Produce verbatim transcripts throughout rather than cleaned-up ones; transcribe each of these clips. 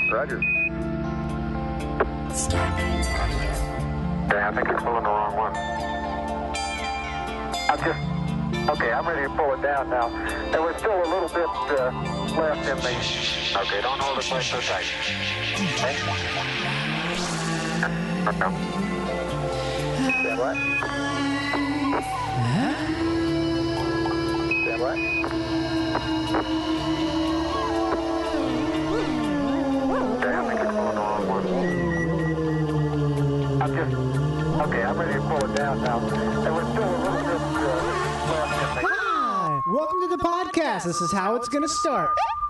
Roger. Yeah, I think you're pulling the wrong one. I'm just, okay, I'm ready to pull it down now. There was still a little bit uh, left in the... Okay, don't hold it quite so tight. Okay. Stand by. Stand by. Okay, I think you're pulling the wrong one. I'm just, okay, I'm ready to pull it down now. There was still a little bit uh, left in the... Hi, welcome to the podcast. This is how it's going to start.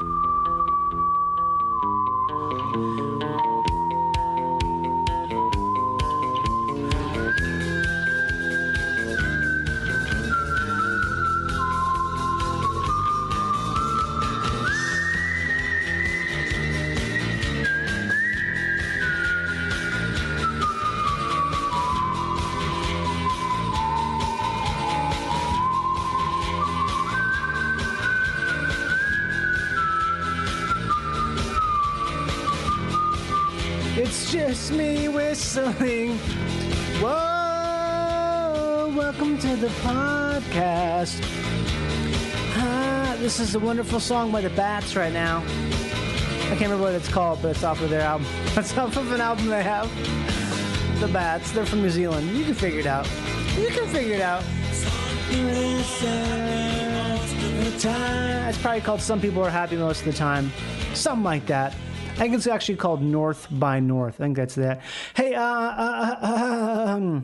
It's just me whistling. Whoa, welcome to the podcast. Ah, this is a wonderful song by the Bats right now. I can't remember what it's called, but it's off of their album. It's off of an album they have. The Bats, they're from New Zealand. You can figure it out. You can figure it out. It's probably called Some People Are Happy Most of the Time. Something like that. I think it's actually called North by North. I think that's that. Hey, uh, uh, uh um,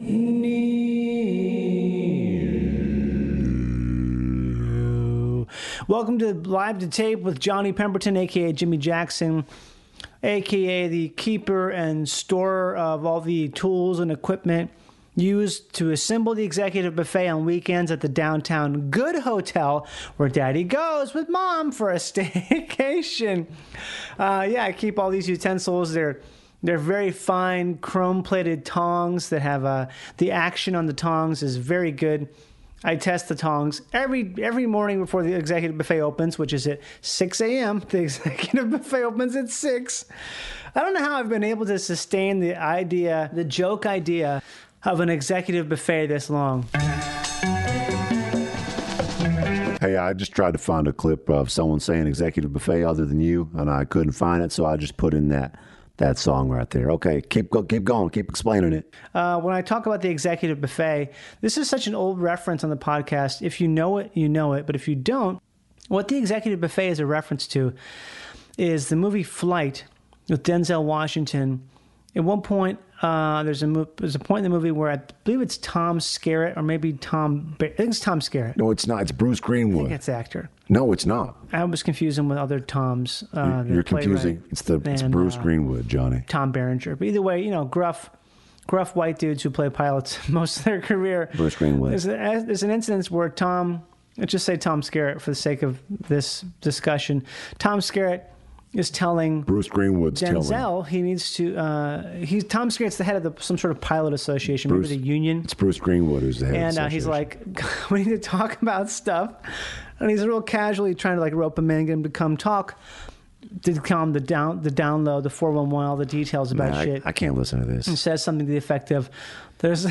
welcome to Live to Tape with Johnny Pemberton, a k a. Jimmy Jackson, a k a the keeper and storer of all the tools and equipment used to assemble the executive buffet on weekends at the downtown Good Hotel, where Daddy goes with Mom for a staycation. Uh, yeah, I keep all these utensils. They're they're very fine chrome-plated tongs that have uh, the action on the tongs is very good. I test the tongs every every morning before the executive buffet opens, which is at six a.m. The executive buffet opens at six. I don't know how I've been able to sustain the idea, the joke idea, of an executive buffet this long. Hey, I just tried to find a clip of someone saying executive buffet other than you, and I couldn't find it, so I just put in that that song right there. Okay, keep go, keep going, keep explaining it. Uh, when I talk about the executive buffet, this is such an old reference on the podcast. If you know it, you know it, but if you don't, what the executive buffet is a reference to is the movie Flight with Denzel Washington. At one point, uh, there's a mo- there's a point in the movie where I believe it's Tom Skerritt or maybe Tom. Ba- I think it's Tom Skerritt. No, it's not. It's Bruce Greenwood. I think it's the actor. No, it's not. I was confusing with other Toms. Uh, You're confusing. It's the it's and, Bruce uh, Greenwood, Johnny. Tom Berenger. But either way, you know, gruff, gruff white dudes who play pilots most of their career. Bruce Greenwood. There's, a, there's an instance where Tom, let's just say Tom Skerritt for the sake of this discussion. Tom Skerritt is telling Bruce Greenwood's Denzel telling. he needs to. Uh, he's Tom Skerritt's the head of the, some sort of pilot association, Bruce, maybe the union. It's Bruce Greenwood who's the head. And of the uh, he's association. like, we need to talk about stuff, and he's real casually trying to like rope him in, get him to come talk, to come the down, the download, the four one one, all the details about Nah, shit. I, I can't listen to this. And says something to the effect of, "There's."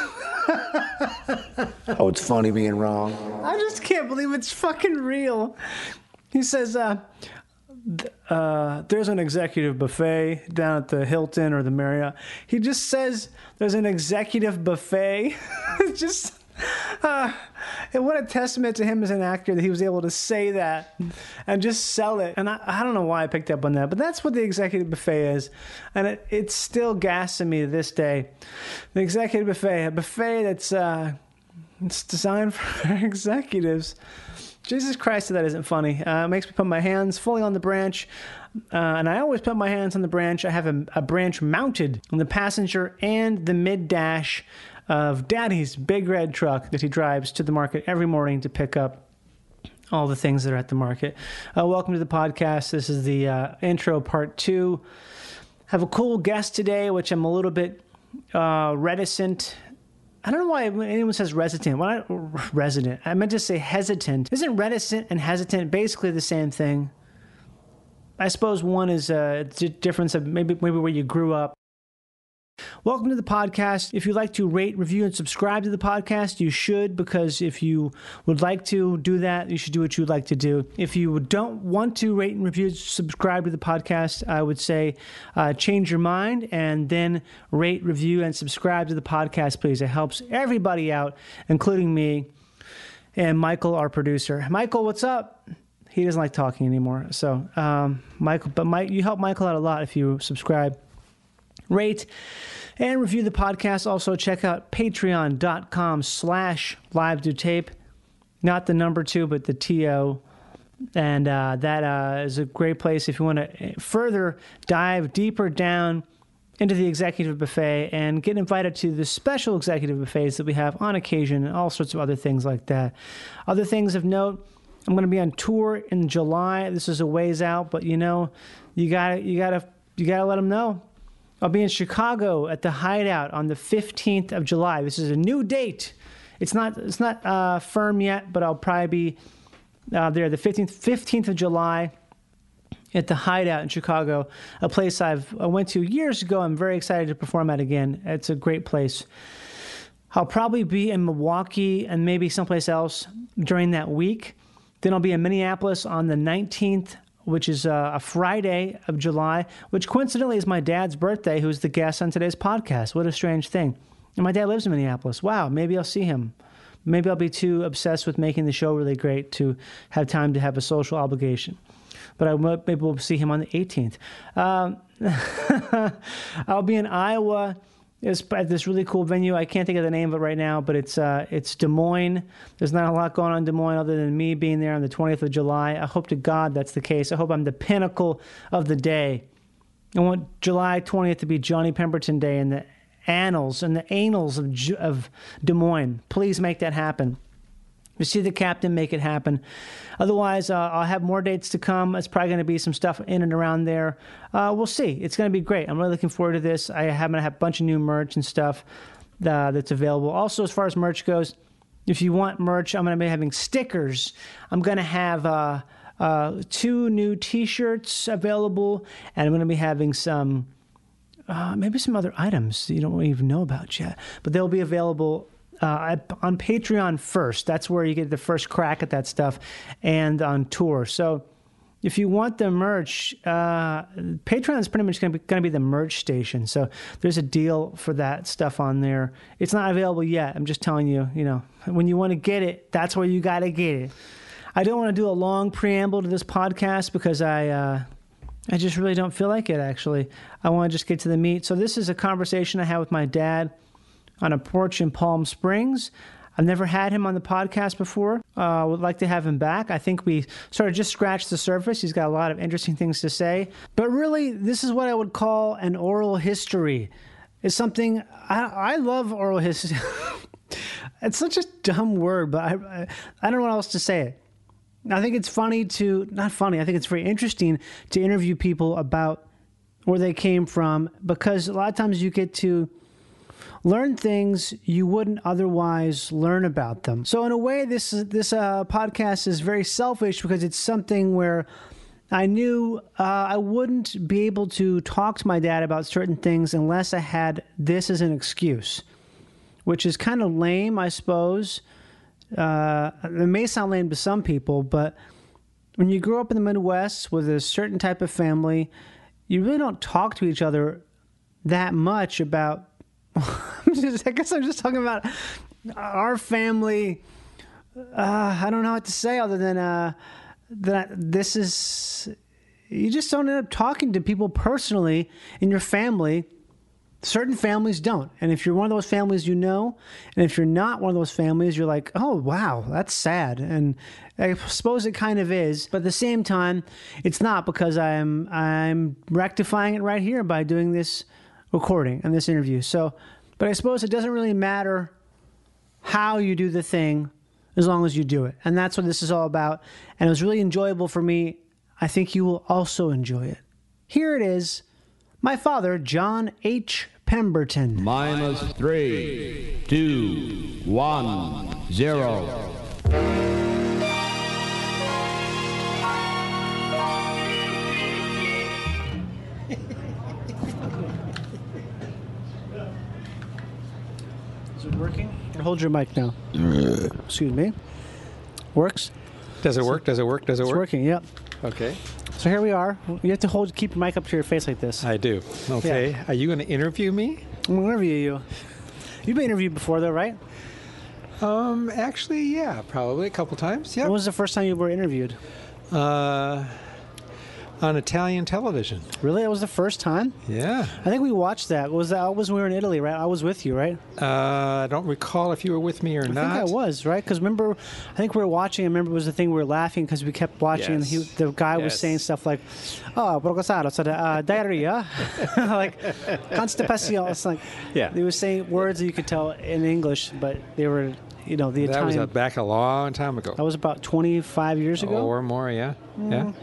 Oh, it's funny being wrong. I just can't believe it's fucking real. He says, uh, uh, there's an executive buffet down at the Hilton or the Marriott. He just says there's an executive buffet. It's just, uh, and what a testament to him as an actor that he was able to say that and just sell it. And I, I don't know why I picked up on that, but that's what the executive buffet is. And it, it's still gassing me to this day. The executive buffet, a buffet that's uh, it's designed for executives. Jesus Christ, that isn't funny. Uh, it makes me put my hands fully on the branch. Uh, and I always put my hands on the branch. I have a, a branch mounted on the passenger and the mid-dash of Daddy's big red truck that he drives to the market every morning to pick up all the things that are at the market. Uh, welcome to the podcast. This is the uh, intro part two. I have a cool guest today, which I'm a little bit uh, reticent. I don't know why anyone says resident. Why not resident? I meant to say hesitant. Isn't reticent and hesitant basically the same thing? I suppose one is a difference of maybe maybe where you grew up. Welcome to the podcast. If you'd like to rate, review, and subscribe to the podcast, you should, because if you would like to do that, you should do what you'd like to do. If you don't want to rate and review, subscribe to the podcast, I would say uh, change your mind and then rate, review, and subscribe to the podcast, please. It helps everybody out, including me and Michael, our producer. Michael, what's up? He doesn't like talking anymore. So, um, Michael, but Mike, you help Michael out a lot if you subscribe, rate, and review the podcast. Also, check out patreon.com slash live to tape. Not the number two, but the T O. And uh, that uh, is a great place if you want to further dive deeper down into the executive buffet and get invited to the special executive buffets that we have on occasion and all sorts of other things like that. Other things of note, I'm going to be on tour in July. This is a ways out, but you know, you got you got to you got to let them know. I'll be in Chicago at the Hideout on the fifteenth of July. This is a new date. It's not it's not uh, firm yet, but I'll probably be uh, there the fifteenth fifteenth of July at the Hideout in Chicago, a place I've I went to years ago. I'm very excited to perform at again. It's a great place. I'll probably be in Milwaukee and maybe someplace else during that week. Then I'll be in Minneapolis on the nineteenth, which is uh, a Friday of July, which coincidentally is my dad's birthday, who's the guest on today's podcast. What a strange thing. And my dad lives in Minneapolis. Wow, maybe I'll see him. Maybe I'll be too obsessed with making the show really great to have time to have a social obligation. But I will, maybe we'll see him on the eighteenth. Um, I'll be in Iowa. It's at this really cool venue. I can't think of the name of it right now, but it's uh, it's Des Moines. There's not a lot going on in Des Moines other than me being there on the twentieth of July. I hope to God that's the case. I hope I'm the pinnacle of the day. I want July twentieth to be Johnny Pemberton Day in the annals and the annals of, of Des Moines. Please make that happen. You see the captain, make it happen. Otherwise, uh, I'll have more dates to come. It's probably going to be some stuff in and around there. Uh, we'll see. It's going to be great. I'm really looking forward to this. I have, I'm going to have a bunch of new merch and stuff uh, that's available. Also, as far as merch goes, if you want merch, I'm going to be having stickers. I'm going to have uh, uh, two new T-shirts available, and I'm going to be having some, uh, maybe some other items that you don't even know about yet. But they'll be available Uh, on Patreon first. That's where you get the first crack at that stuff, and on tour. So if you want the merch, uh, Patreon is pretty much going to be the merch station. So there's a deal for that stuff on there. It's not available yet. I'm just telling you, you know, when you want to get it, that's where you got to get it. I don't want to do a long preamble to this podcast because I, uh, I just really don't feel like it, actually. I want to just get to the meat. So this is a conversation I had with my dad on a porch in Palm Springs. I've never had him on the podcast before. I uh, would like to have him back. I think we sort of just scratched the surface. He's got a lot of interesting things to say. But really, this is what I would call an oral history. It's something, I, I love oral history. It's such a dumb word, but I, I, I don't know what else to say it. I think it's funny to, not funny, I think it's very interesting to interview people about where they came from, because a lot of times you get to learn things you wouldn't otherwise learn about them. So in a way, this this uh, podcast is very selfish because it's something where I knew uh, I wouldn't be able to talk to my dad about certain things unless I had this as an excuse, which is kind of lame, I suppose. Uh, it may sound lame to some people, but when you grow up in the Midwest with a certain type of family, you really don't talk to each other that much about I'm just, I guess I'm just talking about our family. Uh, I don't know what to say other than uh, that this is, you just don't end up talking to people personally in your family. Certain families don't. And if you're one of those families, you know, and if you're not one of those families, you're like, oh, wow, that's sad. And I suppose it kind of is. But at the same time, it's not, because I'm I'm rectifying it right here by doing this recording and this interview. So, but I suppose it doesn't really matter how you do the thing as long as you do it. And that's what this is all about. And it was really enjoyable for me. I think you will also enjoy it. Here it is. My father, John H. Pemberton. Minus three, two, one, zero. Is it working? Hold your mic now. Excuse me. Works? Does it work? Does it work? Does it It's work? working, yep. Okay. So here we are. You have to hold, keep your mic up to your face like this. I do. Okay. Yeah. Are you going to interview me? I'm going to interview you. You've been interviewed before, though, right? Um, actually, yeah, probably a couple times. Yeah. When was the first time you were interviewed? Uh, on Italian television. Really? That was the first time? Yeah. I think we watched that. Was that was when we were in Italy, right? I was with you, right? Uh, I don't recall if you were with me or I not. think I was, right? Because remember, I think we were watching. I remember it was the thing we were laughing because we kept watching. Yes. And he, the guy was Yes. saying stuff like, "Oh, procasado, so the, uh, diarrhea," like constipación. It's like, Yeah. they were saying words that you could tell in English, but they were, you know, the That was Italian. uh, back a long time ago. That was about twenty-five years ago. Or more, yeah. Yeah.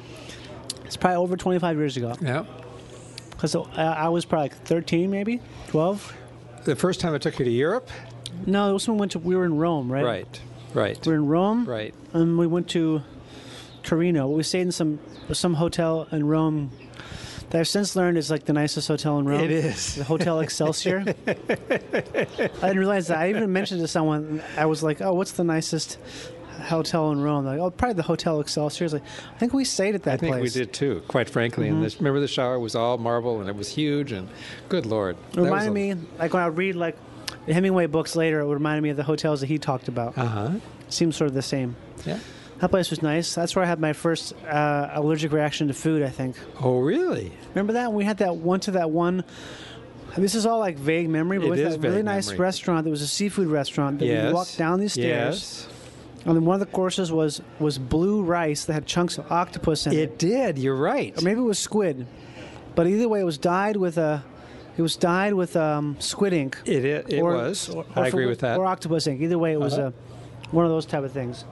It's probably over twenty-five years ago. Yeah. Because uh, I was probably like thirteen, maybe twelve. The first time I took you to Europe? No, it was when we went to. We were in Rome, right? Right. Right. We were in Rome. Right. And we went to Torino. We stayed in some some hotel in Rome that I've since learned is like the nicest hotel in Rome. It is. The Hotel Excelsior. I didn't realize that. I even mentioned to someone, I was like, oh, what's the nicest hotel in Rome? They're like, oh, probably the Hotel Excelsior. I was like, I think we stayed at that I think place. we did too, quite frankly. Mm-hmm. And this, remember the shower was all marble and it was huge and good Lord. It reminded me, like when I read like Hemingway books later, it reminded me of the hotels that he talked about. Uh huh. Seems sort of the same. Yeah. That place was nice. That's where I had my first uh, allergic reaction to food, I think. Oh, really? Remember that? We had that one to that one. This is all like vague memory, but It we had is that really vague nice memory. restaurant that was a seafood restaurant that Yes. we walked down these stairs. Yes. And then one of the courses was was blue rice that had chunks of octopus in it. It did. You're right. Or maybe it was squid. But either way, it was dyed with a. It was dyed with um, squid ink. It it, it Or- was. or- I or agree for- with that. Or octopus ink. Either way, it was Uh-huh. a, one of those type of things.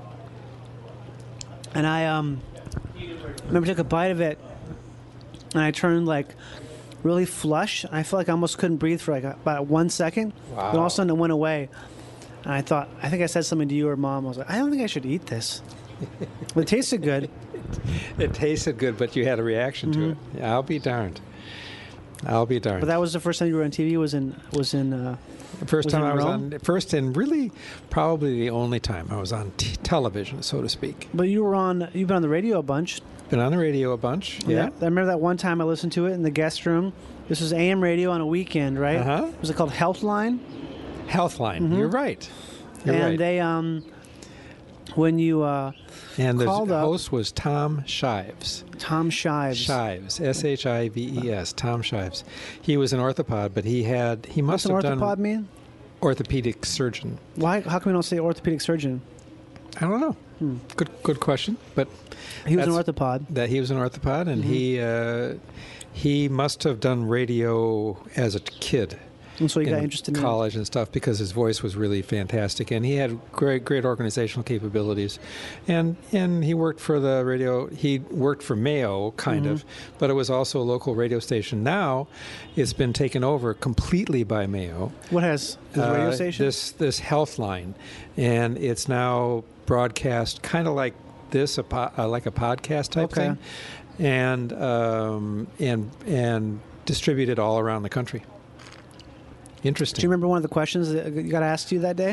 And I um, remember took a bite of it, and I turned like really flush. And I felt like I almost couldn't breathe for like about one second. Wow. Then all of a sudden it went away. And I thought, I think I said something to you or Mom. I was like, I don't think I should eat this. But it tasted good. It tasted good, but you had a reaction to it. Yeah, I'll be darned. I'll be darned. Mm-hmm. But that was the first time you were on T V. Was in was in. Uh, The first was time in I was Rome? on, first and really probably the only time I was on t- television, so to speak. but you were on. You've been on the radio a bunch. Been on the radio a bunch. Yeah. I remember that one time I listened to it in the guest room. This was A M radio on a weekend, right? Uh-huh. Was it called Healthline? Healthline. You're right. You're and right. they, um, when you, uh, and the called up- host was Tom Shives. Tom Shives. Shives. S H I V E S. Tom Shives. He was an orthopod, but he had, he What's must an have orthopod done mean? orthopedic surgeon. Why? How come we don't say orthopedic surgeon? I don't know. Good, good question. But He was an that's- orthopod. That he was an orthopod, and he uh, he must have done radio as a kid. And so you got in interested in college and stuff because his voice was really fantastic, and he had great great organizational capabilities, and and he worked for the radio. He worked for Mayo, kind Mm-hmm. of, but it was also a local radio station. Now, it's been taken over completely by Mayo. What has this radio Uh, station? This this health line, and it's now broadcast kind of like this, a po- uh, like a podcast type Okay. thing, and um, and and distributed all around the country. Interesting. Do you remember one of the questions that you got asked you that day?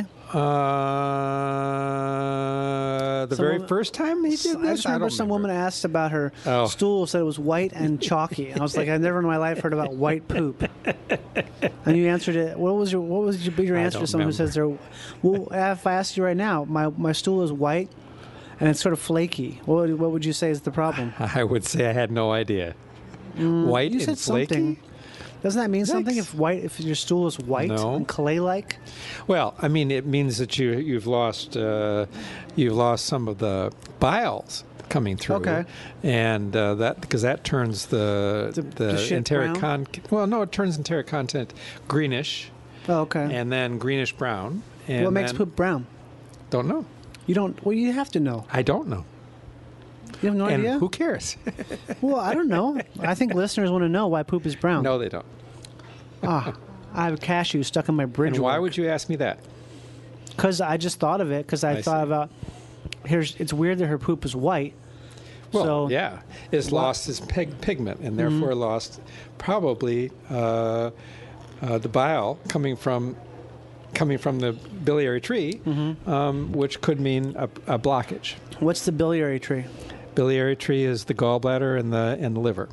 Uh, the Some very woman- first time he did this? I just remember don't some woman asked about her Oh. stool, said it was white and chalky, and I was like, I've never in my life heard about white poop. And you answered it. What was your What was your, your I answer to don't someone who says they're? Well, if I asked you right now, my my stool is white, and it's sort of flaky. What would, what would you say is the problem? I would say I had no idea. White Mm, You and said flaky? something. Doesn't that mean something Yikes. if white if your stool is white No. and clay-like? Well, I mean, it means that you you've lost uh, you've lost some of the biles coming through. Okay. And uh, that because that turns the The- the, the shit enteric brown? con- well, no, it turns enteric content greenish Oh, okay. and then greenish brown. And what makes then- poop brown? Don't know. You don't. Well, you have to know. I don't know. You have no and idea. who cares? Well, I don't know. I think listeners want to know why poop is brown. No, they don't. Ah, I have a cashew stuck in my bridge. And why would you ask me that? Because I just thought of it. Because I, I thought see. about. Here's. It's weird that her poop is white. Well, so yeah, it's lost its pig- pigment and therefore Mm-hmm. lost probably uh, uh, the bile coming from coming from the biliary tree, Mm-hmm. um, which could mean a, a blockage. what's the biliary tree? Biliary tree is the gallbladder and the and the liver.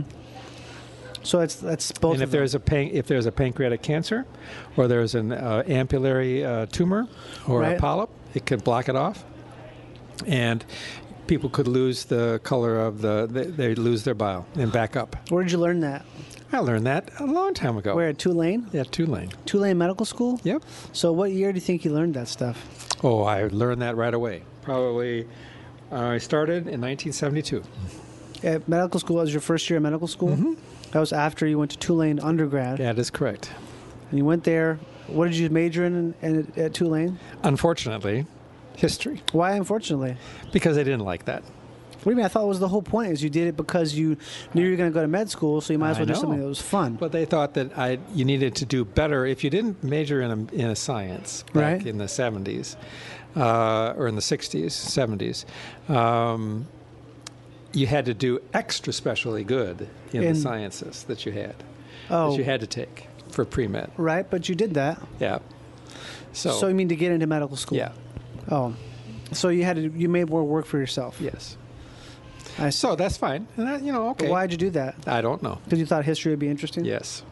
So it's that's both. and of if them. there's a pan- if there's a pancreatic cancer, or there's an uh, ampullary uh, tumor or Right. a polyp, it could block it off, and people could lose the color of the they, they lose their bile and back up. Where did you learn that? I learned that a long time ago. Where at Tulane? Yeah, Tulane. Tulane Medical School. Yep. So what year do you think you learned that stuff? Oh, I learned that right away. Probably uh, I started in nineteen seventy-two. At medical school, that was your first year at medical school. Mm-hmm. That was after you went to Tulane undergrad, That is correct. and you went there. What did you major in, in at Tulane? Unfortunately, history, Why, unfortunately? because I didn't like that. What do you mean? I thought it was the whole point is you did it because you knew you were going to go to med school, so you might as I well do know. something that was fun. But they thought that I you needed to do better if you didn't major in a, in a science back Right. in the seventies uh, or in the sixties, seventies. Um, you had to do extra specially good in, In- the sciences that you had Oh. that you had to take for pre-med. Right, but you did that. Yeah. So, So you mean to get into medical school? yeah. Oh, so you had to you made more work for yourself. Yes. I see. So that's fine. And that, you know, okay. But why'd you do that? I don't know. Because you thought history would be interesting. Yes.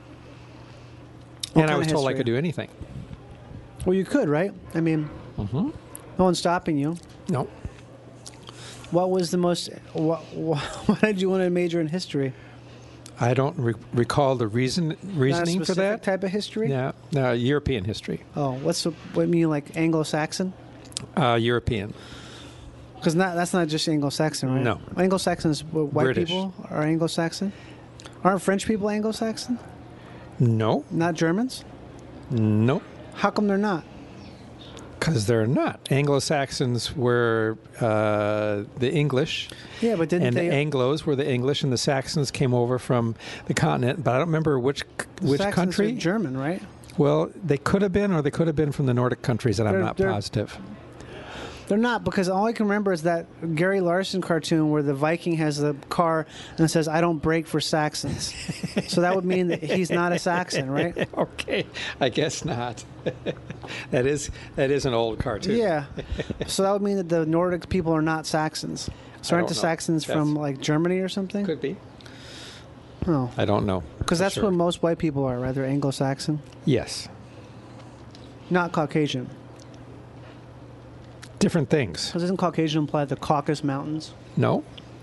What and I kind was of told I history? could do anything. Well, you could, right? I mean, Mm-hmm. no one's stopping you. No. What was the most? What, why did you want to major in history? I don't re- recall the reason Not a reasoning for specific that. type of history. Yeah, no, European history. Oh, what's the, what do you mean like Anglo-Saxon? Uh, European. Because not that's not just Anglo-Saxon, right? No. Anglo-Saxons, what, white British. people are Anglo-Saxon. Aren't French people Anglo-Saxon? No, Not Germans. no, How come they're not? because they're not. Anglo-Saxons were uh, the English, Yeah, but didn't and they? the Anglos were the English, and the Saxons came over from the continent. But I don't remember which which Saxons country. are German, right? Well, they could have been, or they could have been from the Nordic countries, and I'm They're- not they're- positive. They're not, because all I can remember is that Gary Larson cartoon where the Viking has the car and it says, "I don't break for Saxons." So that would mean that he's not a Saxon, right? Okay, I guess not. that is that is an old cartoon. Yeah. So that would mean that the Nordic people are not Saxons. So I aren't the don't know. Saxons That's- from like Germany or something? Could be. Oh, I don't know. because for that's sure. what most white people are, right? They're Anglo-Saxon, Yes, not Caucasian. different things. Because doesn't Caucasian imply the Caucasus Mountains? No,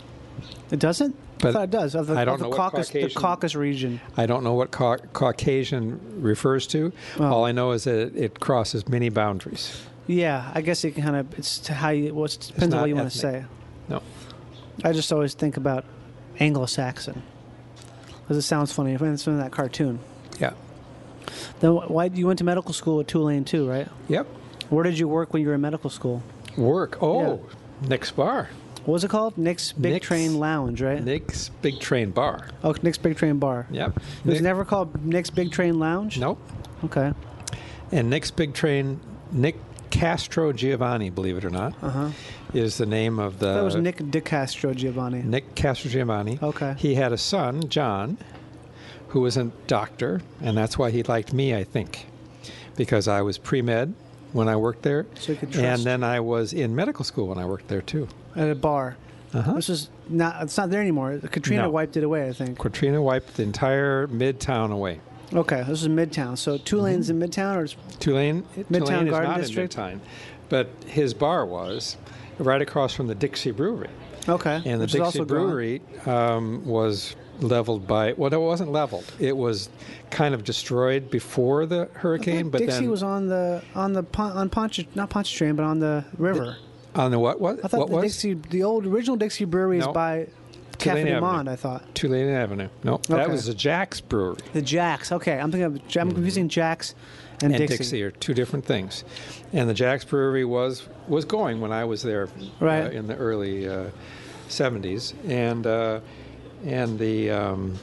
It doesn't. I But thought it does. Of the, I don't of the know what Caucasus, the Caucasian- Caucasus region. I don't know what Cau- Caucasian refers to. Oh. All I know is that it crosses many boundaries. Yeah, I guess it kind of it's to how you. Well, it depends on not what you want to say. ethnic. No. I just always think about Anglo-Saxon because it sounds funny. It's from that cartoon. Yeah. Then wh- why you went to medical school at Tulane too, right? Yep. Where did you work when you were in medical school? Work. Oh, Nick's Bar. What was it called? Nick's Big Nick's- Train Lounge, right? Nick's Big Train Bar. Oh, Nick's Big Train Bar. Yep. It was Nick- never called Nick's Big Train Lounge. Nope. Okay. And Nick's Big Train, Nick Castro Giovanni, believe it or not, Uh-huh. is the name of the. That was Nick DiCastro Giovanni. Nick Castro Giovanni. Okay. He had a son, John, who was a doctor, and that's why he liked me, I think, because I was pre-med when I worked there, So you could and trust. then I was in medical school when I worked there too. At a bar. Uh-huh. This is not. It's not there anymore. Katrina No. wiped it away, I think. Katrina wiped the entire Midtown away. Okay, this is Midtown. So Tulane's Mm-hmm. in Midtown, or it's Tulane, Midtown Tulane is Garden not District? in Midtown, but his bar was right across from the Dixie Brewery. okay. And the which is Dixie also gone. Brewery um, was leveled by, well, it wasn't leveled. It was kind of destroyed before the I thought hurricane, but Dixie then was on the on the pon- on Poncha, not Pontchartrain, but on the river. on the what? What? I thought what the was Dixie, the old original Dixie Brewery is No. by Tulane Cafe du Avenue. Monde. I thought Tulane Avenue? No, that Okay. was the Jack's Brewery. the Jacks. Okay, I'm thinking of I'm confusing Jacks and, And Dixie. Dixie. are two different things. And the Jack's Brewery was was going when I was there Right. uh, in the early uh, seventies, and uh, and the um,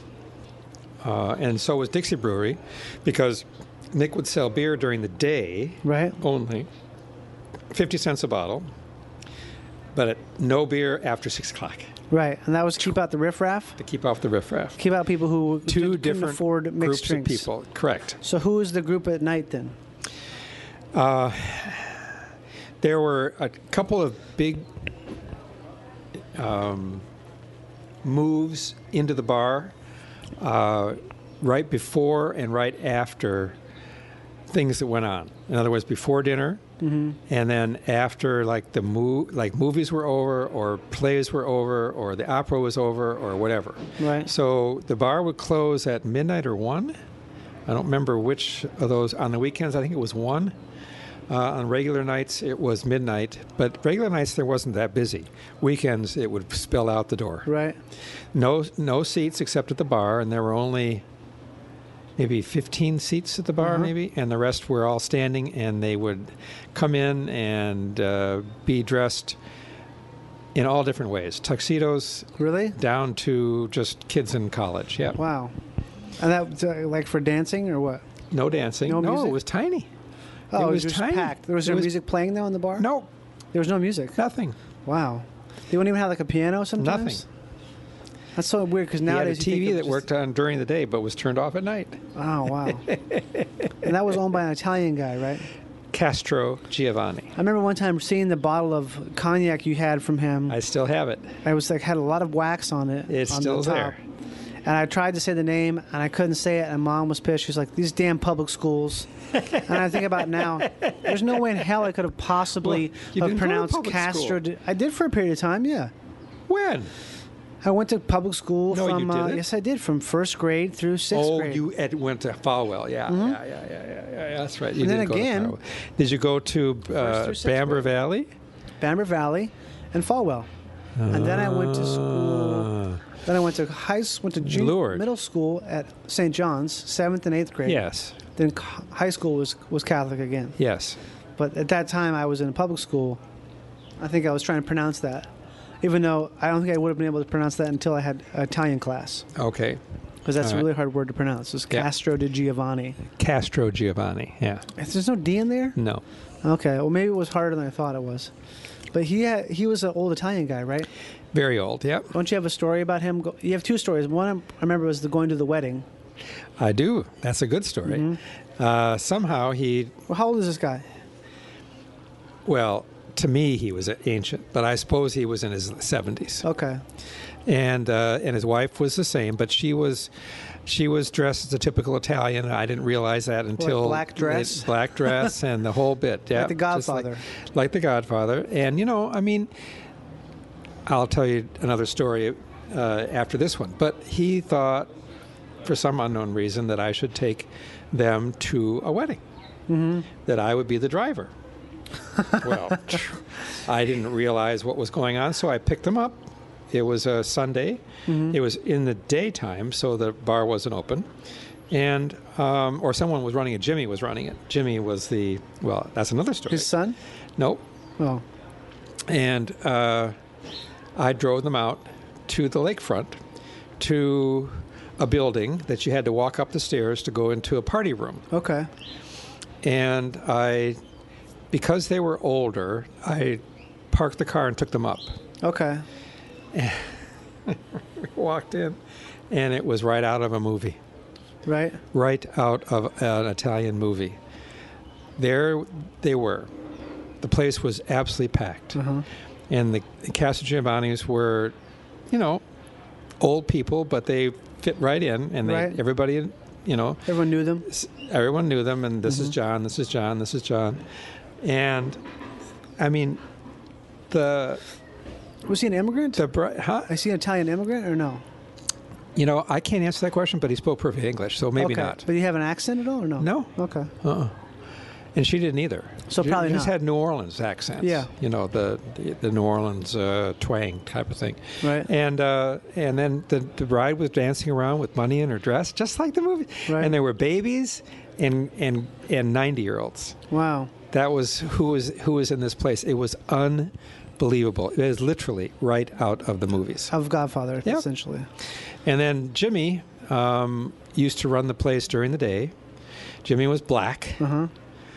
uh, and so was Dixie Brewery, because Nick would sell beer during the day Right. only, fifty cents a bottle. but at no beer after six o'clock Right, and that was keep out the riffraff, to keep off the riffraff. keep out people who Two couldn't different afford mixed groups drinks. of people. Correct. So who is the group at night then? There were a couple of big um, moves into the bar uh, right before and right after things that went on. In other words, before dinner, Mm-hmm. and then after, like the mo- like movies were over, or plays were over, or the opera was over, or whatever. Right. So the bar would close at midnight or one. I don't remember which of those. On the weekends, I think it was one. Uh, on regular nights, it was midnight. But regular nights, there wasn't that busy. Weekends, it would spill out the door. Right. No, no seats except at the bar, and there were only maybe fifteen seats at the bar, Uh-huh. maybe, and the rest were all standing. And they would come in and uh, be dressed in all different ways, tuxedos Really? down to just kids in college. Yeah, Wow. And that was, uh, like for dancing or what? no dancing. No No, music? it was tiny. Oh, it was just tiny. packed. There was It no music playing though in the bar? No, There was no music. nothing. Wow. They wouldn't even have like a piano sometimes? Nothing. That's so weird because He had a nowadays you T think V of that just- worked on during the day, but was turned off at night. Oh, wow. And that was owned by an Italian guy, right? Castro Giovanni. I remember one time seeing the bottle of cognac you had from him. I still have it. I was like had a lot of wax on it. It's on still the top. there. And I tried to say the name and I couldn't say it. And Mom was pissed. She was like, "These damn public schools." And I think about it now, there's no way in hell I could have possibly Well, you have didn't go to pronounced public Castro. school. Di- I did for a period of time. Yeah, When? I went to public school No, you from. Uh, didn't. yes, I did from first grade through sixth Oh, grade. you ed- went to Falwell. Yeah, yeah, yeah, yeah, yeah, yeah, yeah. That's right. You And did then go again- to Falwell. Did you go to uh, through sixth Bamber grade. Valley? Bamber Valley, and Falwell, and then I went to school. Then I went to high s- went to junior, Lourdes. middle school at Saint John's, seventh and eighth grade. Yes, Then c- high school was was Catholic again. yes. But at that time, I was in a public school. I think I was trying to pronounce that, even though I don't think I would have been able to pronounce that until I had Italian class, Okay. because that's All a right. really hard word to pronounce. It's Yeah. Castro di Giovanni. Castro Giovanni. Yeah. There's no D in there. No. Okay, well maybe it was harder than I thought it was. But he had, he was an old Italian guy, right? Very old. Yep. Don't you have a story about him? Go- You have two stories. One I remember was the going to the wedding. I do. That's a good story. Mm-hmm. Uh, somehow he, Well, how old is this guy? well, to me he was ancient, but I suppose he was in his seventies. Okay. and uh, and his wife was the same, but she was she was dressed as a typical Italian. And I didn't realize that until black dress? late- black dress, and the whole bit. Yeah, The just like- Godfather. like, the Godfather. And you know, I mean, I'll tell you another story uh, after this one. But he thought, for some unknown reason, that I should take them to a wedding. Mm-hmm. That I would be the driver. Well, I didn't realize what was going on, so I picked them up. It was a Sunday. Mm-hmm. It was in the daytime, so the bar wasn't open. And, um, or someone was running it. Jimmy was running it. Jimmy was the, well, that's another story. His son? Nope. Oh. And uh, I drove them out to the lakefront to a building that you had to walk up the stairs to go into a party room. Okay. And I, because they were older, I parked the car and took them up. Okay. We walked in, and it was right out of a movie. Right. Right out of an Italian movie. There they were. The place was absolutely packed. Uh-huh. And the, the Casa Giovanni's were, you know, old people, but they fit right in. And they, Right. everybody, you know, Everyone knew them. everyone knew them. And this is Mm-hmm. John, this is John, this is John. And, I mean, the, Was he an immigrant? the bri- huh? Is he an Italian immigrant or no? You know, I can't answer that question, but he spoke perfect English, so maybe okay. not. But did he have an accent at all or no? No. Okay. Uh-uh. And she didn't either. So She probably just not. had New Orleans accents. Yeah. You know, the the, the New Orleans uh, twang type of thing. Right. And uh, and then the, the bride was dancing around with money in her dress, just like the movie. Right. And there were babies and and and ninety year olds. Wow. That was who was who was in this place. It was unbelievable. It is literally right out of the movies. Of Godfather, Yep. essentially. And then Jimmy um, used to run the place during the day. Jimmy was black. Uh-huh.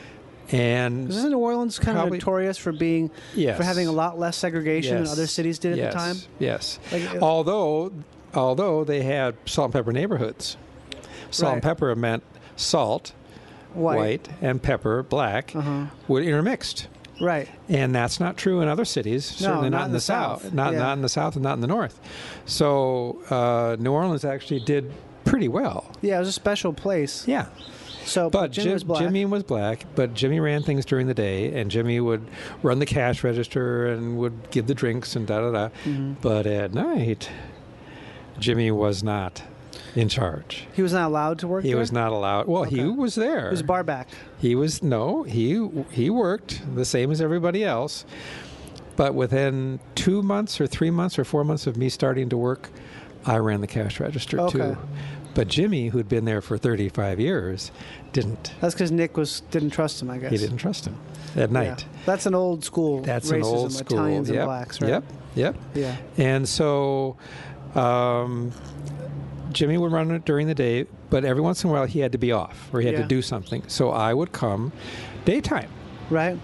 And Isn't New Orleans kind Probably- of notorious for being Yes. for having a lot less segregation than Yes. other cities did at yes. the time? Yes. Like, uh, although, although they had salt and pepper neighborhoods. Salt Right. and pepper meant salt, White. white, and pepper, black, Uh-huh. were intermixed. Right. And that's not true in other cities. Certainly not, in the, South. Not Yeah. not in the South and not in the North. So uh, New Orleans actually did pretty well. Yeah, it was a special place. Yeah. So, But Jimmy Jim- was black. Jimmy was black, but Jimmy ran things during the day, and Jimmy would run the cash register and would give the drinks and da da da. Mm-hmm. But at night, Jimmy was not in charge. He was not allowed to work He there? was not allowed. Well, he Okay. was there. He was bar back. He was no. He he worked the same as everybody else. But within two months or three months or four months of me starting to work, I ran the cash register Okay. too. But Jimmy, who'd been there for thirty-five years, didn't. That's because Nick was didn't trust him, I guess. He didn't trust him at Yeah. night. That's an old school That's racism, an old school. Italians yep. and blacks, right? Yep. Yep. Yeah. And so um, Jimmy would run it during the day, but every once in a while he had to be off or he had Yeah. to do something. So I would come daytime. Right?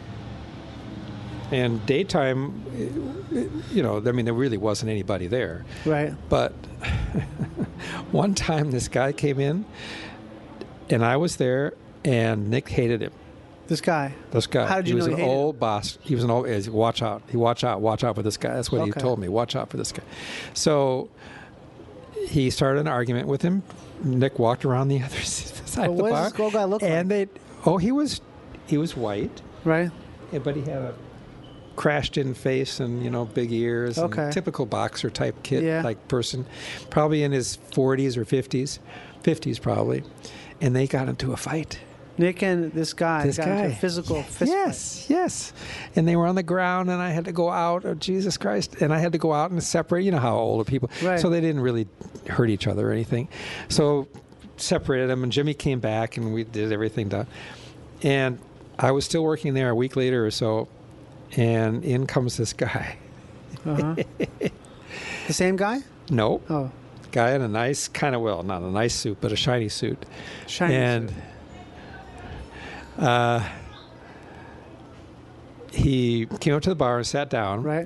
And daytime, you know, I mean, there really wasn't anybody there. Right. But one time this guy came in and I was there and Nick hated him. This guy. This guy. How did you he was know an he hated old boss. He was an old. Is watch out. He watch out. Watch out for this guy. That's what he Okay. told me. Watch out for this guy. So he started an argument with him. Nick walked around the other side But of the what bar. does this old guy look like? and they, oh, he was, he was white, Right? but he had a crashed-in face and you know big ears. and Okay. typical boxer type kid Yeah. like person, probably in his forties or fifties, fifties probably, and they got into a fight. Nick and this guy This got guy. into a physical fist Yes, yes. And they were on the ground, and I had to go out. Oh, Jesus Christ! And I had to go out and separate. You know how older people. Right. So they didn't really hurt each other or anything. So separated them, and Jimmy came back, and we did everything done. And I was still working there a week later or so, and in comes this guy. fight. Uh-huh. The same guy? Nope. Oh. Guy in a nice kind of well, not a nice suit, but a shiny suit. Shiny and suit. Uh, he came up to the bar and sat down. Right?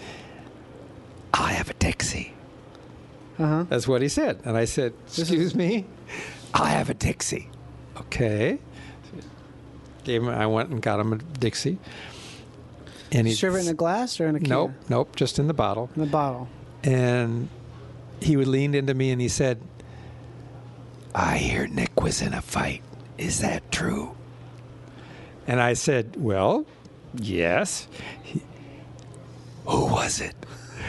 I have a Dixie. Uh-huh. That's what he said. And I said, excuse me? I have a Dixie. Okay. Gave him, I went and got him a Dixie. And he Serve it in a glass or in a can? Nope, nope, just in the bottle. In a bottle. And he would leaned into me and he said, I hear Nick was in a fight. Is that true? And I said, well, yes. He, Who was it?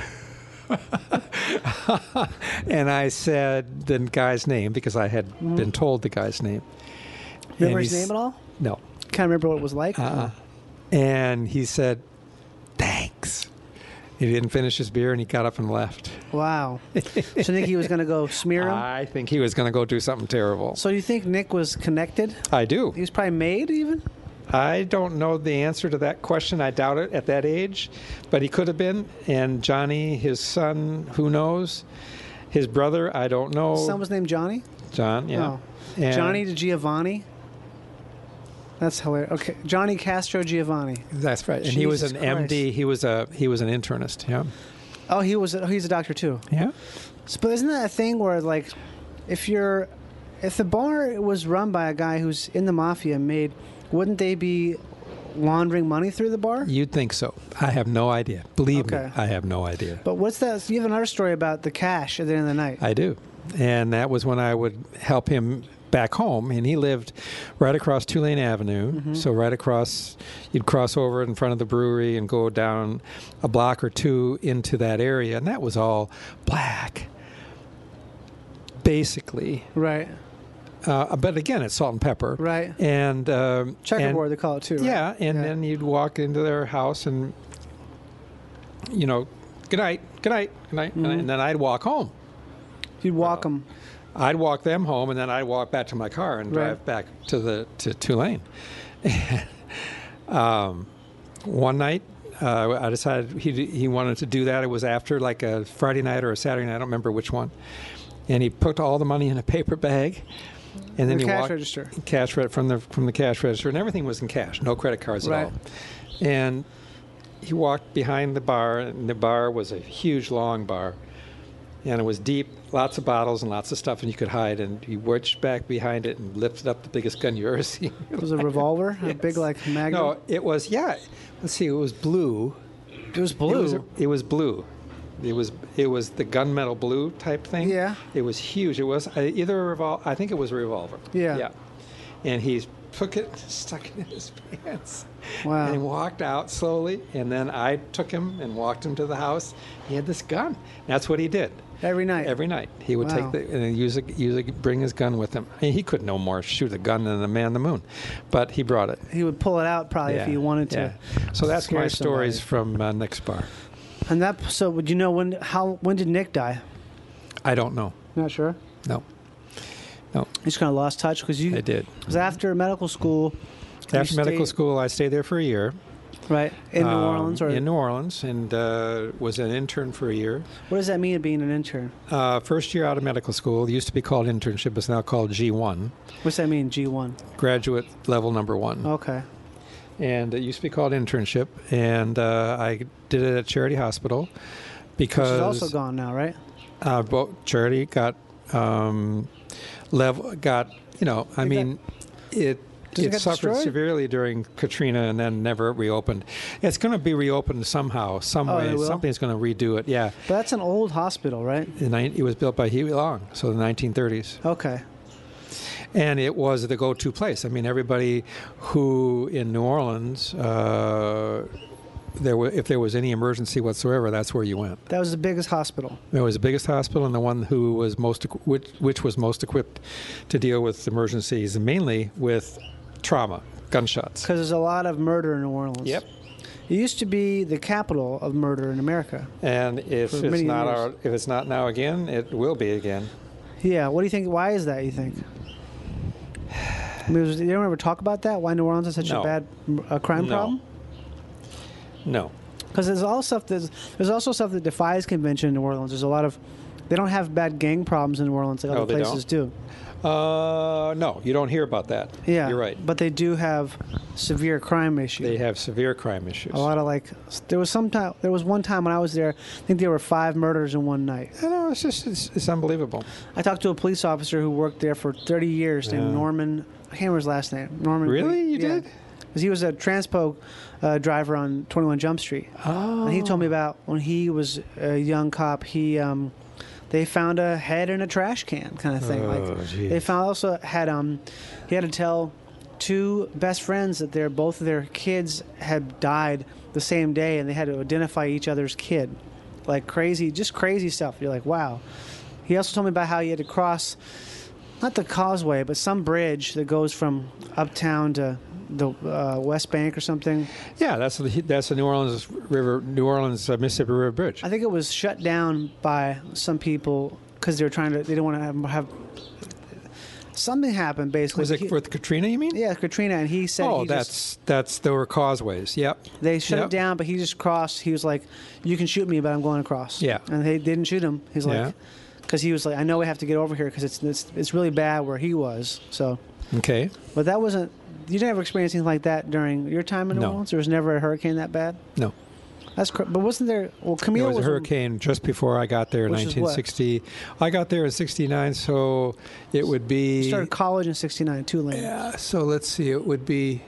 And I said the guy's name because I had Mm-hmm. been told the guy's name. Remember And his he's- name at all? No. Can't remember what it was like? Uh-uh. And he said, thanks. He didn't finish his beer and he got up and left. Wow. So Nick, he was going to go smear him? I think he was going to go do something terrible. So you think Nick was connected? I do. He was probably made even? I don't know the answer to that question. I doubt it at that age, but he could have been. And Johnny, his son, who knows? His brother, I don't know. His son was named Johnny? John, yeah. Oh. And- Johnny to Giovanni? That's hilarious. Okay, Johnny Castro Giovanni. That's right. And he was Jesus an M D. Christ. He was a he was an internist. Yeah. Oh, he was. A, he's a doctor too. Yeah. So, but isn't that a thing where, like, if you're, if the bar was run by a guy who's in the mafia and made, wouldn't they be laundering money through the bar? You'd think so. I have no idea. Believe Okay. me, I have no idea. But what's that? So you have another story about the cash at the end of the night. I do. And that was when I would help him back home, and he lived right across Tulane Avenue. Mm-hmm. So right across, you'd cross over in front of the brewery and go down a block or two into that area, and that was all black, basically. Right. Uh, but again, it's salt and pepper. Right. And um, Checkerboard, and- they call it too. Right? Yeah, and Yeah. then you'd walk into their house and, you know, good night, good night, good night, Mm-hmm. and then I'd walk home. You'd walk them. I'd walk them home, and then I'd walk back to my car and drive Right. back to the to Tulane. um, one night, uh, I decided he he wanted to do that. It was after like a Friday night or a Saturday night. I don't remember which one. And he put all the money in a paper bag, And then The you cash walk, register. cash re- from the from the cash register, and everything was in cash, no credit cards Right. at all. And he walked behind the bar, and the bar was a huge, long bar, and it was deep, lots of bottles and lots of stuff, and you could hide. And he wedged back behind it and lifted up the biggest gun you ever seen. It was a revolver, a big like Magnum. No, it was yeah. Let's see, it was blue. it was It blue. was, it was blue. It was it was the gunmetal blue type thing. Yeah. It was huge. It was uh, either a revolver. I think it was a revolver. Yeah. Yeah. And he took it, stuck it in his pants, Wow. and he walked out slowly. And then I took him and walked him to the house. He had this gun. That's what he did. Every night. Every night he would Wow. take the and use a, use a, bring his gun with him. I mean, he could no more shoot a gun than a man on the moon, but he brought it. He would pull it out probably if he wanted to. Yeah. So that's scare my somebody. stories from uh, Nick's bar. And that. So would you know when? How? When did Nick die? I don't know. Not sure. No. No, You just kind of lost touch because you. I did. Because after medical school. you After medical stayed- school, I stayed there for a year. Right in New um, Orleans, or in New Orleans, and uh, was an intern for a year. what does that mean, being an intern? Uh, first year out of medical school, it used to be called internship. It's now called G one, What's that mean? G one. graduate level number one. Okay. And it used to be called internship. And uh, I did it at Charity Hospital because Which is also gone now, right? uh, both Charity got um, level got you know I They mean it. Does it It get suffered destroyed? severely during Katrina and then never reopened. It's going to be reopened somehow, some Oh, way. it will? Something's going to redo it. Yeah, But that's an old hospital, right? The ni- it was built by Huey Long, so the nineteen thirties, Okay. and it was the go-to place. I mean, everybody who in New Orleans, uh, there were, if there was any emergency whatsoever, that's where you went. That was the biggest hospital. It was the biggest hospital and the one who was most, equ- which, which was most equipped to deal with emergencies, and mainly with trauma, gunshots. Because there's a lot of murder in New Orleans. Yep. It used to be the capital of murder in America. And if For it's many not years. our, if it's not now again, it will be again. Yeah. What do you think? Why is that, you think? I mean, was, you don't ever talk about that? Why New Orleans is such No. a bad uh, crime No. problem? No. Because there's all stuff that's, there's also stuff that defies convention in New Orleans. There's a lot of, they don't have bad gang problems in New Orleans like Oh, other they places do. Uh, no, you don't hear about that. Yeah. You're right. But they do have severe crime issues. They have severe crime issues. a lot of like, there was some time, there was one time when I was there, I think there were five murders in one night. I know, it's just, it's, it's unbelievable. I talked to a police officer who worked there for thirty years named Yeah. Norman, I can't remember his last name. Norman. Really? You yeah. did? Because he was a transpo uh, driver on twenty-one Jump Street. Oh. And he told me about when he was a young cop, he um, they found a head in a trash can kind of thing. Oh, like geez. they found also had um, he had to tell two best friends that their both of their kids had died the same day, and they had to identify each other's kid. Like crazy, just crazy stuff. You're like, wow. He also told me about how he had to cross, not the causeway, but some bridge that goes from uptown to the uh, West Bank or something. Yeah, that's the, that's the New Orleans River, New Orleans uh, Mississippi River Bridge. I think it was shut down by some people because they were trying to. They didn't want to have, have something happened. Basically, Was it He- with Katrina, you mean? yeah, Katrina, and he said Oh, he that's, just, that's, there were causeways. Yep. they shut Yep. it down, but he just crossed. He was like, "You can shoot me, but I'm going across." Yeah. and they didn't shoot him. He's Yeah. like, because he was like, "I know we have to get over here because it's, it's it's really bad where he was." So, Okay. but that wasn't. You never experienced anything like that during your time in New No. Orleans. There was never a hurricane that bad. No. That's cr- but wasn't there? Well, Camille There was a hurricane just before I got there in Which is what? nineteen sixty. I got there in sixty-nine, so it would be. Started college in sixty-nine. Tulane. Yeah, so let's see, it would be